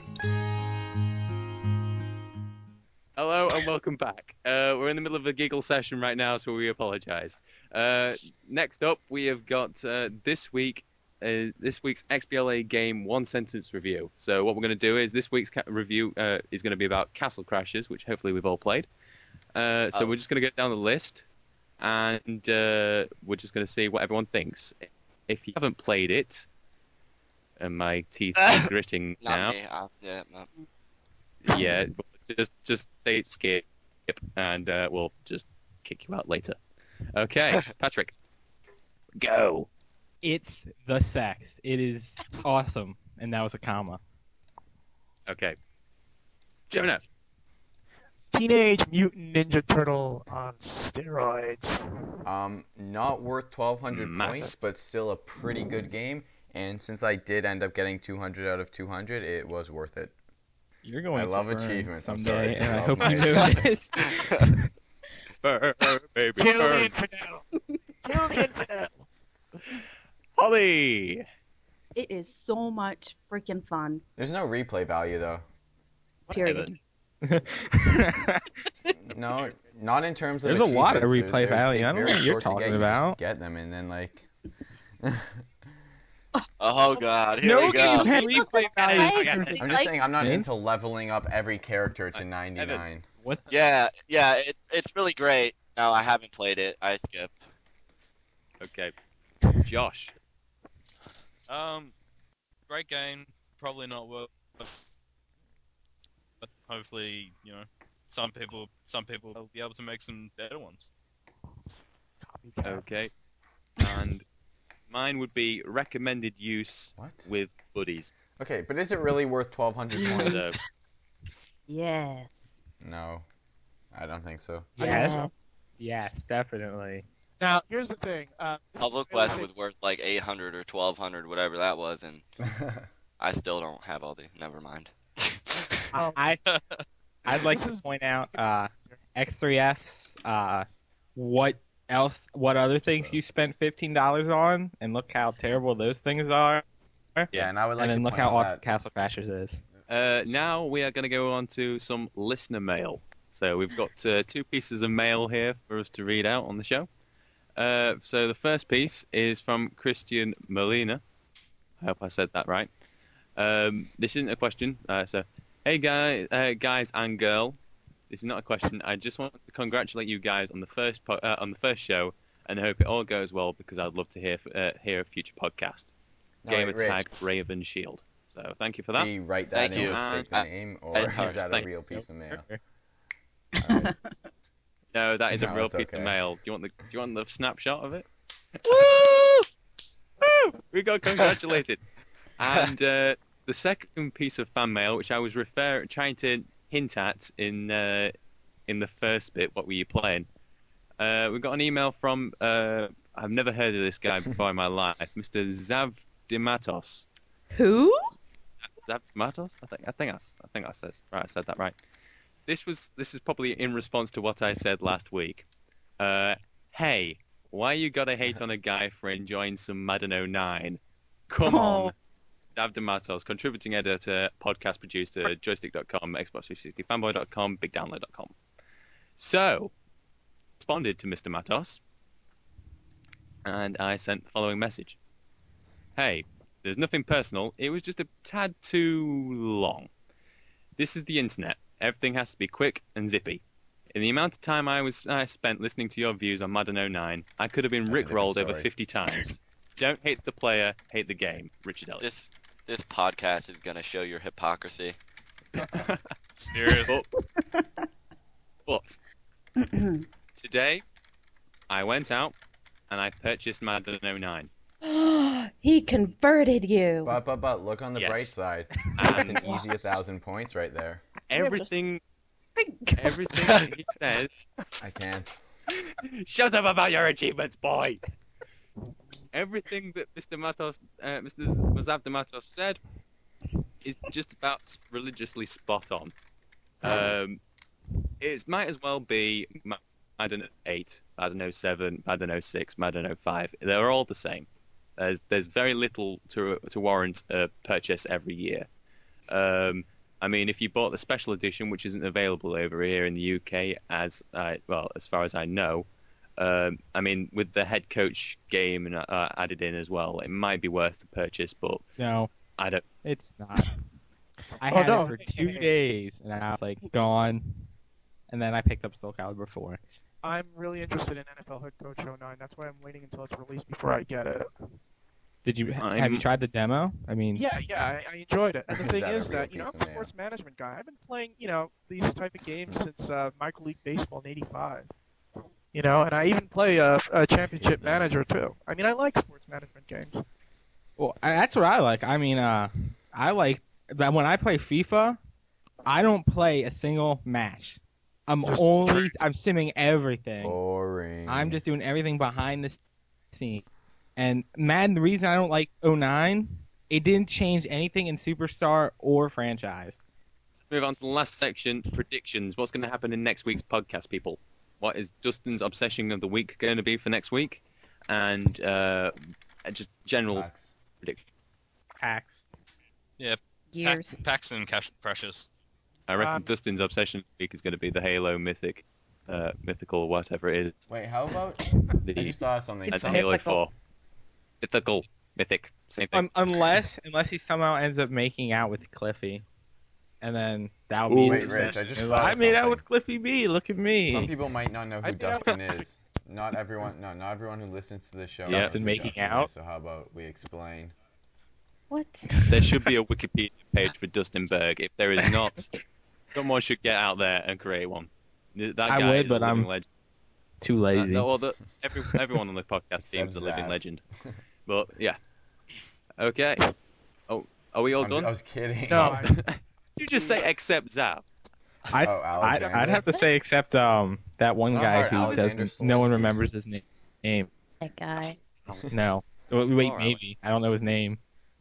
C: Hello and welcome back. Uh, we're in the middle of a giggle session right now, so we apologise. Uh, next up, we have got uh, this week, uh, this week's X B L A game one sentence review. So what we're going to do is this week's ca- review uh, is going to be about Castle Crashers, which hopefully we've all played. Uh, so
H: Oh.
C: we're just going to go down the list, and uh, we're just going to see what everyone thinks. If you haven't played it, and my teeth are gritting
H: Not
C: now,
H: me. Uh, yeah. No.
C: yeah, just just say skip, and uh, we'll just kick you out later. Okay, Patrick, go.
D: It's the sex. It is awesome, and that was a comma.
C: Okay, Jonah.
E: Teenage Mutant Ninja Turtle on steroids.
F: Um, not worth twelve hundred
C: Matt.
F: points, but still a pretty good game. And since I did end up getting two hundred out of two hundred, it was worth it.
D: You're going
F: I
D: to
F: love
D: learn
F: achievements, I'm
D: someday,
F: sorry.
D: and I
F: I
D: hope
F: love
D: you
F: my
D: know this.
C: Burn, baby,
E: Kill the
C: burn.
E: infidel! Kill the infidel!
C: Holly.
J: It is so much freaking fun.
F: There's no replay value though.
J: Period.
F: No, not in terms of
D: There's a lot of
F: achievements.
D: replay
F: They're- they're
D: value. I don't know
F: very
D: what you're
F: short to
D: talking
F: get. You
D: about.
F: just get them and then like.
H: Oh god, here
D: No
H: we go.
D: game had replay value.
F: I'm just saying I'm not
D: Yes?
F: into leveling up every character to ninety-nine.
D: What?
H: Yeah, yeah, it's it's really great. No, I haven't played it. I skipped.
C: Okay, Josh.
I: Um, great game. Probably not worth. But hopefully, you know, some people, some people will be able to make some better ones.
C: Okay, and mine would be recommended use
F: What?
C: with buddies.
F: Okay, but is it really worth twelve hundred points?
C: So,
J: Yes.
F: No, I don't think so.
D: Yes. Yes, definitely.
E: Now, here's the thing. Uh, this
H: Puzzle
E: is really
H: Quest was worth like eight hundred or twelve hundred, whatever that was, and I still don't have all the. Never mind.
E: Um,
D: I I'd like
E: This
D: to
E: is-
D: point out uh, X three F's. Uh, what else? What other things you spent fifteen dollars on? And look how terrible those things are.
F: Yeah, and I would like
D: and then
F: to
D: look
F: point
D: how
F: out
D: awesome
F: that-
D: Castle Crashers is.
C: uh, now we are going to go on to some listener mail. So we've got uh, two pieces of mail here for us to read out on the show. Uh, so the first piece is from Christian Molina. I hope I said that right. Um, this isn't a question. Uh, so, hey guys, uh, guys and girl. This is not a question. I just want to congratulate you guys on the first po- uh, on the first show, and I hope it all goes well because I'd love to hear uh, hear a future podcast.
F: No,
C: Gamer
F: wait, Rich.
C: tag Raven Shield. So thank you for that.
F: Do you write that
H: Thank
F: in
H: you.
F: with
C: Uh,
F: fake
H: I-
F: name, or
H: I-
F: is that a
C: thank-
F: real piece of mail?
D: Sure.
F: Alright.
C: No, that is a
F: No,
C: real
F: it's
C: piece
F: okay.
C: of mail. Do you want the Do you want the snapshot of it? Woo! Woo! We got congratulated. And uh, the second piece of fan mail, which I was refer trying to hint at in uh, in the first bit, what were you playing? Uh, we got an email from uh, I've never heard of this guy before in my life, Mister Zav Dimatos.
J: Who?
C: Zav Dimatos? I think I think I, s- I think I said right. I said that right. This was this is probably in response to what I said last week. Uh, hey, why you gotta hate on a guy for enjoying some Madden oh nine? Come
J: Oh.
C: on. Zav Dimatos, contributing editor, podcast producer, joystick dot com, Xbox three sixty fanboy dot com, big download dot com. So, responded to Mister Matos, and I sent the following message. Hey, there's nothing personal, it was just a tad too long. This is the internet. Everything has to be quick and zippy. In the amount of time I was I spent listening to your views on Madden oh nine, I could have been
F: That's a different
C: rickrolled over
F: story.
C: fifty times. Don't hate the player, hate the game. Richard Elliott.
H: This this podcast is gonna show your hypocrisy.
I: Seriously.
C: But today, I went out and I purchased Madden oh nine.
G: He converted you.
F: But but but look on the
C: Yes.
F: bright side. That's
C: And
F: an easy a thousand points right there.
C: everything, everything that he says.
F: I can't.
C: Shut up about your achievements, boy. Everything that Mister Matos, uh, Mister Zav Matos said is just about religiously spot on. Um, it might as well be Madden eight, Madden oh seven, Madden oh six, Madden oh five. They're all the same. There's there's very little to to warrant a purchase every year. Um, I mean, if you bought the special edition, which isn't available over here in the U K, as I, well as far as I know, um, I mean, with the head coach game and uh, added in as well, it might be worth the purchase. But
D: No,
C: I don't.
D: it's not. I
E: Oh,
D: had
E: no.
D: it for two days, and I was like gone. and then I picked up Soul Calibur four.
E: I'm really interested in N F L Head Coach oh nine. That's why I'm waiting until it's released before I get it.
D: Did you have
C: I'm-
D: you tried the demo? I mean,
E: Yeah, yeah, I, I enjoyed it. And the
F: Is
E: thing
F: that a
E: is
F: real
E: that, you know,
F: piece
E: I'm
F: of
E: a
F: mail?
E: sports management guy. I've been playing, you know, these type of games since uh, Micro League Baseball in eighty-five. You know, and I even play a, a championship
F: Yeah.
E: manager, too. I mean, I like sports management games.
D: well, I, that's what I like. I mean, uh, I like that when I play FIFA, I don't play a single match. I'm
E: Just
D: only I'm simming everything.
F: Boring.
D: I'm just doing everything behind the scene. And Madden, the reason I don't like oh nine, it didn't change anything in Superstar or franchise.
C: Let's move on to the last section, predictions. What's going to happen in next week's podcast, people? What is Dustin's obsession of the week going to be for next week? And uh, just general
F: Facts.
C: prediction.
D: Hacks.
G: Years.
I: Pax, Pax and Cash Precious.
C: I reckon
E: Um,
C: Dustin's obsession of the week is going to be the Halo Mythic, uh, mythical, whatever it is.
F: Wait, how about? I
C: The
F: just thought of something.
G: It's
C: and
F: Some-
C: Halo
G: mythical.
C: four. Mythical, mythic, same thing.
D: Un- unless unless he somehow ends up making out with Cliffy, and then that would be
C: Ooh.
D: his
F: Wait, Rich, I
D: obsession.
F: just
D: He's
F: thought
D: like,
F: of
D: I made out
F: something.
D: with Cliffy B. Look at me.
F: Some people might not know
E: I
F: who
E: made out-
F: Dustin is. Not everyone. No, not everyone who listens to the show.
C: Yeah.
F: knows
D: Dustin
F: who
D: making
F: Dustin
D: out?
F: is, so how about we explain?
G: What?
C: There should be a Wikipedia page for Dustin Berg. If there is not, someone should get out there and create one. That guy
D: I would,
C: is
D: but
C: a living
D: I'm
C: legend.
D: Too
C: Uh,
D: lazy.
C: no, well, the, every, everyone on the podcast team is a
F: Except
C: living
F: Zab.
C: legend. But yeah. Okay. Oh, are we all
F: I'm-
C: done?
F: I was kidding.
E: No, I-
C: Did you just say except Zab?
D: I,
F: Oh,
D: I,
F: Alexander.
D: I'd have to say except um that one
F: Not
D: guy
F: hard,
D: who
F: Alexander
D: doesn't. No one
F: Solinsky.
D: remembers his na- name.
G: That guy.
D: No. Wait, wait,
C: Or
D: maybe. I don't know his name.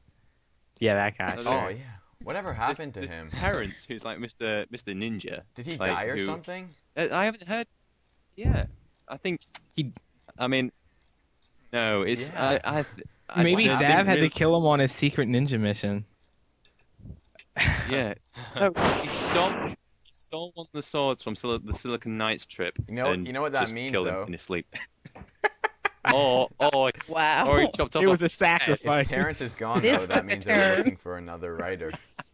D: Yeah, that guy.
C: Oh,
D: sure.
F: Oh yeah. Whatever happened to
C: There's
F: him?
C: Terrence, who's like Mister Mister Ninja.
F: Did he
C: like,
F: die or
C: who-
F: something?
C: Uh, I haven't heard. Yeah, I think
D: He-
C: I mean, no, it's
F: Yeah.
C: I. I, I
D: Maybe
C: I
D: Zav
C: think
D: had
C: really-
D: to kill him on his secret ninja mission.
C: Yeah, he stole. He stole one of the swords from Sil- the Silicon Knights trip.
F: You know-
C: and
F: you know what that
C: just
F: means,
C: killed him
F: though?
C: in his sleep. or, or,
G: Wow.
C: or he chopped off.
D: It was a
F: If
D: sacrifice.
F: Terrence is gone
G: This
F: though,
G: took a
F: that means they're
G: turn.
F: looking for another writer.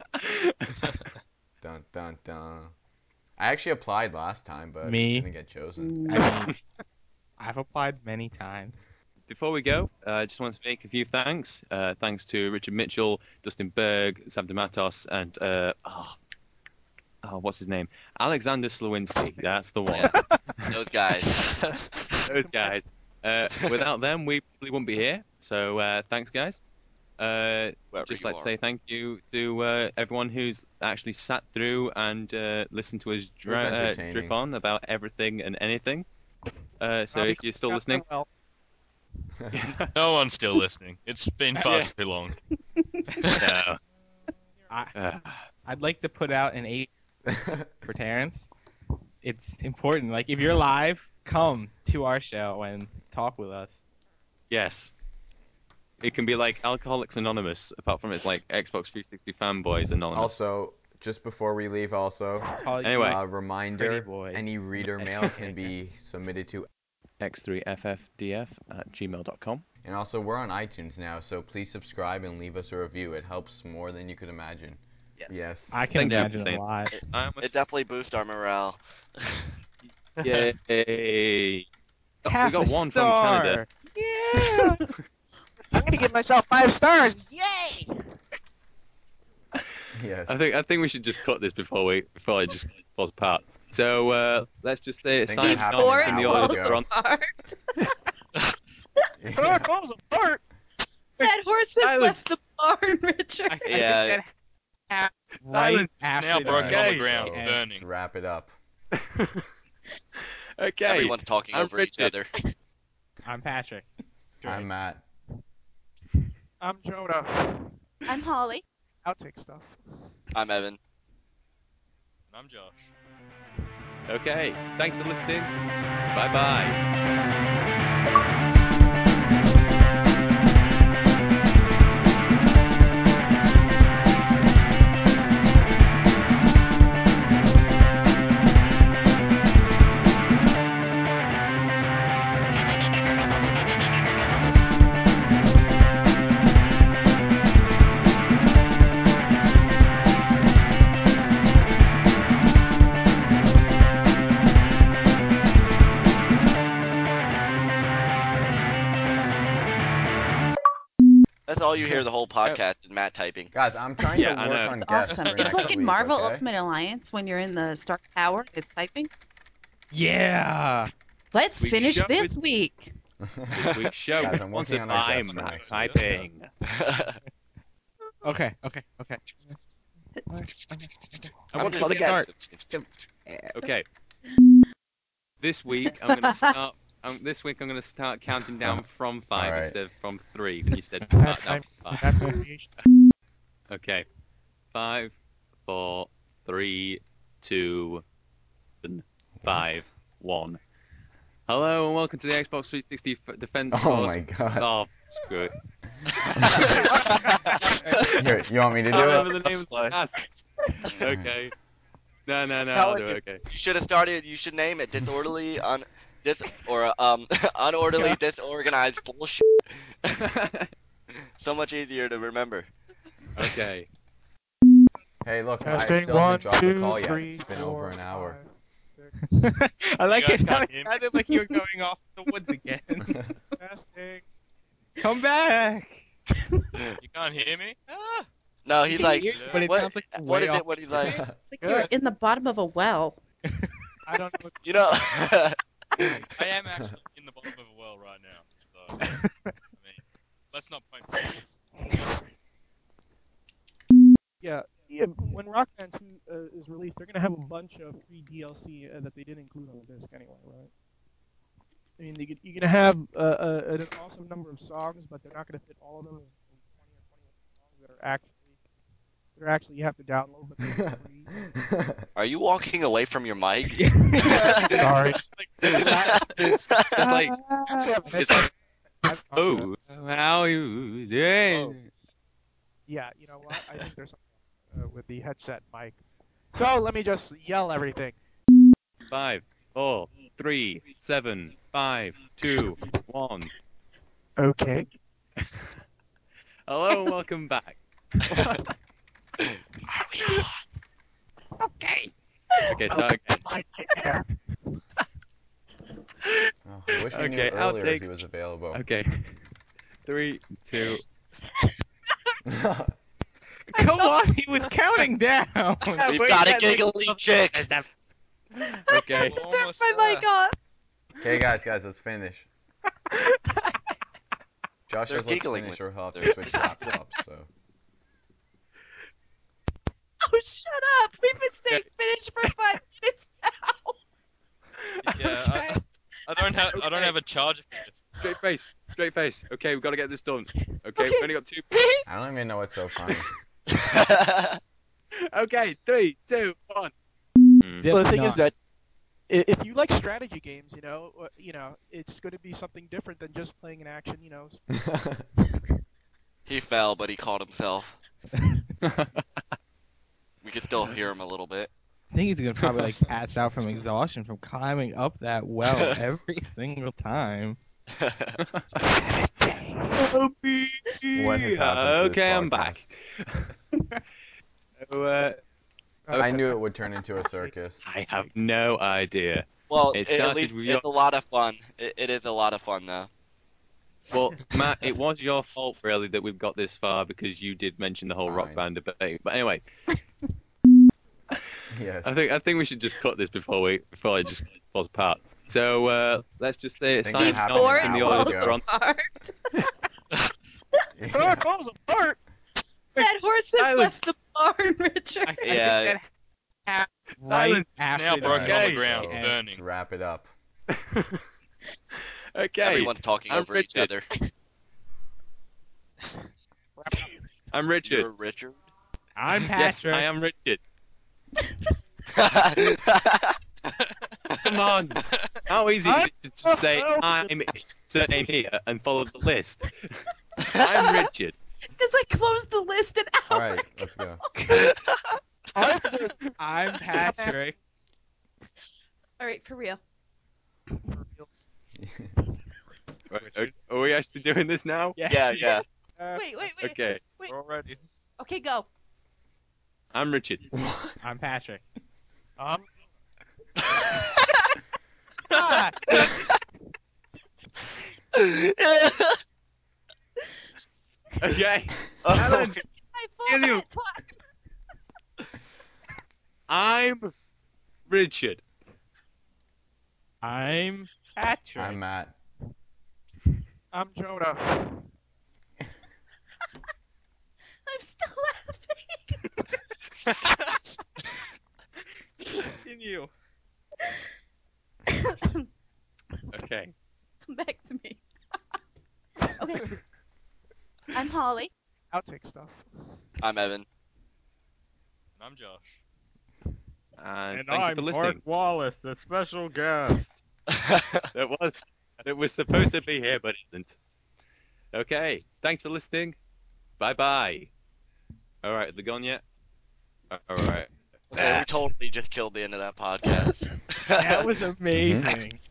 F: Dun dun dun. I actually applied last time, but
D: Me?
F: didn't get chosen.
G: Mm.
D: I mean, I've applied many times.
C: Before we go, uh, I just want to make a few thanks. Uh, thanks to Richard Mitchell, Dustin Berg, Sam DeMatos, and uh, oh, oh, what's his name? Alexander Slawinski. That's the one.
H: Those guys.
C: Those guys. Uh, without them, we probably wouldn't be here. So uh, thanks, guys. Uh,
H: Wherever
C: just
H: you
C: like to
H: are.
C: say thank you to uh, everyone who's actually sat through and uh, listened to us dra- uh,
F: entertaining.
C: drip on about everything and anything. Uh, so
E: Probably
C: if you're still
E: got
C: listening,
E: well.
I: No one's still listening. It's been far
C: Yeah.
I: too long.
C: no.
D: I,
C: Uh,
D: I'd like to put out an eight for Terrence. It's important. Like, if you're live, come to our show and talk with us.
C: yes. It can be like Alcoholics Anonymous, apart from it's like Xbox three sixty Fanboys Anonymous.
F: Also, just before we leave, also
D: Call you
C: Anyway.
F: a
D: pretty
F: reminder:
D: boy.
F: any reader mail can be submitted to,
C: X three F F D F at gmail dot com.
F: and also we're on iTunes now, so please subscribe and leave us a review. It helps more than you could imagine. Yes.
D: I can
C: Thank you for
D: imagine
C: saying
D: a lot.
C: I'm a
H: It definitely boosts our morale.
C: Yay!
D: Half
C: we got
D: a
C: one
D: star.
C: from Canada.
E: Yeah! I'm gonna give myself five stars. Yay!
F: Yes.
C: I think I think we should just cut this before we before it just falls apart. So uh, let's just say it's
F: Think
C: signing
F: it happened
C: off
G: Before
C: in
G: it
C: the
F: hours
C: order
G: falls
F: ago.
C: front.
G: apart.
E: Oh, it falls apart.
G: That horse has
C: Silence.
G: left the barn, Richard.
D: I, I
C: Yeah.
D: think that happened right
C: Silence.
D: after
I: Now
D: the
I: broken
C: on the
D: game
I: ground,
D: ends.
I: burning.
F: Let's wrap it up.
C: Okay.
H: Everyone's talking
C: I'm
H: over each
C: Richard.
H: other.
D: I'm Patrick.
F: I'm Matt.
E: I'm Jonah.
J: I'm Holly.
E: Outtake stuff.
H: I'm Evan.
I: I'm Josh.
C: Okay. Thanks for listening. Bye bye.
H: all you hear the whole podcast is Matt typing.
F: Guys, I'm trying
C: Yeah,
F: to
C: I
F: work
C: know.
F: on
G: It's
F: guests
G: awesome.
F: for
G: It's
F: next
G: like in
F: week,
G: Marvel
F: okay?
G: Ultimate Alliance when you're in the Stark Tower. It's typing.
D: Yeah.
G: Let's
C: Week's
G: finish
C: show
G: this
C: is-
G: week.
C: This week's show
F: Guys,
C: is
F: I'm working
C: sponsored
F: on our
C: by
F: guests for
C: Matt
F: next week, so-
C: Typing.
D: Okay. Okay. Okay.
C: I want
H: Call
C: to
H: the
C: start.
H: guest.
C: Okay. This week I'm gonna start. Um, this week I'm gonna start counting down from five
F: Alright.
C: instead of from three. And you said start down from five.
E: That variation.
C: Okay. Five, four, three, two, one, five, one. Hello and welcome to the Xbox three sixty F- Defense
F: Oh
C: Force.
F: my god.
C: Oh, screw it.
F: Here, you want me to
C: I
F: do
C: can't
F: it?
C: remember the name of the class. Okay. No, no, no.
H: Tell
C: I'll
H: it
C: do
H: you-
C: it. Okay.
H: You should have started. You should name it disorderly, un, dis, or um, unorderly, disorganized bullshit. So much easier to remember.
C: Okay.
F: Hey, look, I
E: Testing
F: still
E: one,
F: haven't dropped
E: two,
F: the call yet.
E: three,
F: It's been
E: four,
F: over an hour.
E: five, six.
D: I like
I: You
D: it
I: guys
D: how
I: can't
D: it
I: hear me?
D: sounded like you were going off in the woods again.
E: Testing.
D: Come back.
I: You can't hear me? Ah.
H: No, he's like,
D: but it
H: what,
D: sounds like
H: what
D: way
H: is it?
D: off.
H: What he's like?
G: Like you're in the bottom of a well.
E: I don't know. What
H: You know.
I: I am actually in the bottom of a well right now. So, I mean, let's not point fingers.
E: Yeah, yeah. When Rock Band two uh, is released, they're gonna have a bunch of free D L C uh, that they didn't include on the disc anyway, right? I mean, they could, you're gonna have uh, uh, an awesome number of songs, but they're not gonna fit all of them as twenty or twenty-one songs that are actually that are actually you have to download, but they're free.
H: Are you walking away from your mic?
E: Sorry.
C: It's like, it's like,
E: I've-
C: oh, how you doing?
E: Yeah, you know what? I think there's something uh, with the headset mic. So let me just yell everything.
C: Five, four, three, seven, five, two, one.
E: Okay.
C: Hello and welcome back.
G: Okay.
C: Okay, so again.
F: Oh, I wish I knew
C: Okay,
F: earlier if
C: outtakes.
F: he was available.
C: Okay. Three, two.
D: Come on, he was counting down.
H: We've got a giggly chick.
C: Okay.
I: We're almost
G: My
I: there.
G: mic off.
F: Okay, guys, guys, let's finish. Josh
H: They're
F: says let's
H: giggling
F: finish
H: with-
F: or he'll have to switch laptops, so.
G: Oh, shut up. We've been saying finish for five minutes now.
I: Yeah, I, I don't have I don't have a charger for this.
C: Straight face. Straight face. Okay, we've got to get this done. Okay, we've only got two.
F: I don't even know what's so funny.
C: Okay, three, two, one.
E: Well, the thing is that i- if you like strategy games, you know, uh, you know, it's going to be something different than just playing an action, you know.
H: He fell, but he caught himself. We could still hear him a little bit.
D: I think he's gonna probably like pass out from exhaustion from climbing up that well every single time.
F: What has happened to this
C: Okay, I'm
F: podcast?
C: back. So, uh,
F: I knew it would turn into a circus.
C: I have no idea.
H: Well,
C: It
H: it at
C: started
H: least
C: with
H: it's a
C: your-
H: lot of fun. It, it is a lot of fun, though.
C: Well, Matt, it was your fault really that we've got this far because you did mention the whole rock
F: Fine.
C: band debate. But anyway,
F: Yes.
C: I think I think we should just cut this before we before it just falls apart. So uh, let's just say
F: I think
C: sign
F: it happened
C: off
G: Before
F: an
C: in
G: it
C: the
F: hour
C: order
G: falls
F: ago.
C: that's on.
G: apart.
E: Oh, it falls apart.
G: That horse has
C: Silence.
G: left the barn, Richard.
D: I, I
H: Yeah.
D: think that happened right
C: Silence.
D: after
I: Now
D: the
I: broken
C: on the
D: game
I: ground,
D: ends.
I: burning.
F: Let's wrap it up.
C: Okay,
H: Everyone's talking
C: I'm
H: over each
C: Richard.
H: other.
C: I'm Richard.
H: You're Richard.
D: I'm
C: Yes,
D: Patrick.
C: I am Richard. Come on. How easy is it to say I'm surname here and follow the list? I'm Richard.
G: Because I closed the list an hour
F: Alright, let's go.
D: I'm Patrick.
G: All right, for real.
C: Are, are we actually doing this now?
H: Yeah, yeah.
E: Uh,
G: Wait, wait, wait.
C: Okay,
G: Wait.
I: We're all ready.
G: Okay, go.
C: I'm Richard.
D: I'm Patrick.
E: um,
D: Ah,
C: Okay.
H: Oh,
C: Alan,
J: I
C: Give you-
J: fought that time.
C: I'm Richard.
D: I'm Patrick.
F: I'm Matt.
E: I'm Jonah.
J: I'm still laughing.
D: Continue.
C: Okay.
J: Come back to me. Okay. I'm Holly.
E: Outtake stuff.
H: I'm Evan.
I: I'm Josh.
C: And, thank you for listening.
D: Wallace, the special guest.
C: It was it was supposed to be here, but isn't. Okay. Thanks for listening. Bye bye. All right, they gone yet? All right.
H: Yeah, we totally just killed the end of that podcast.
D: That was amazing.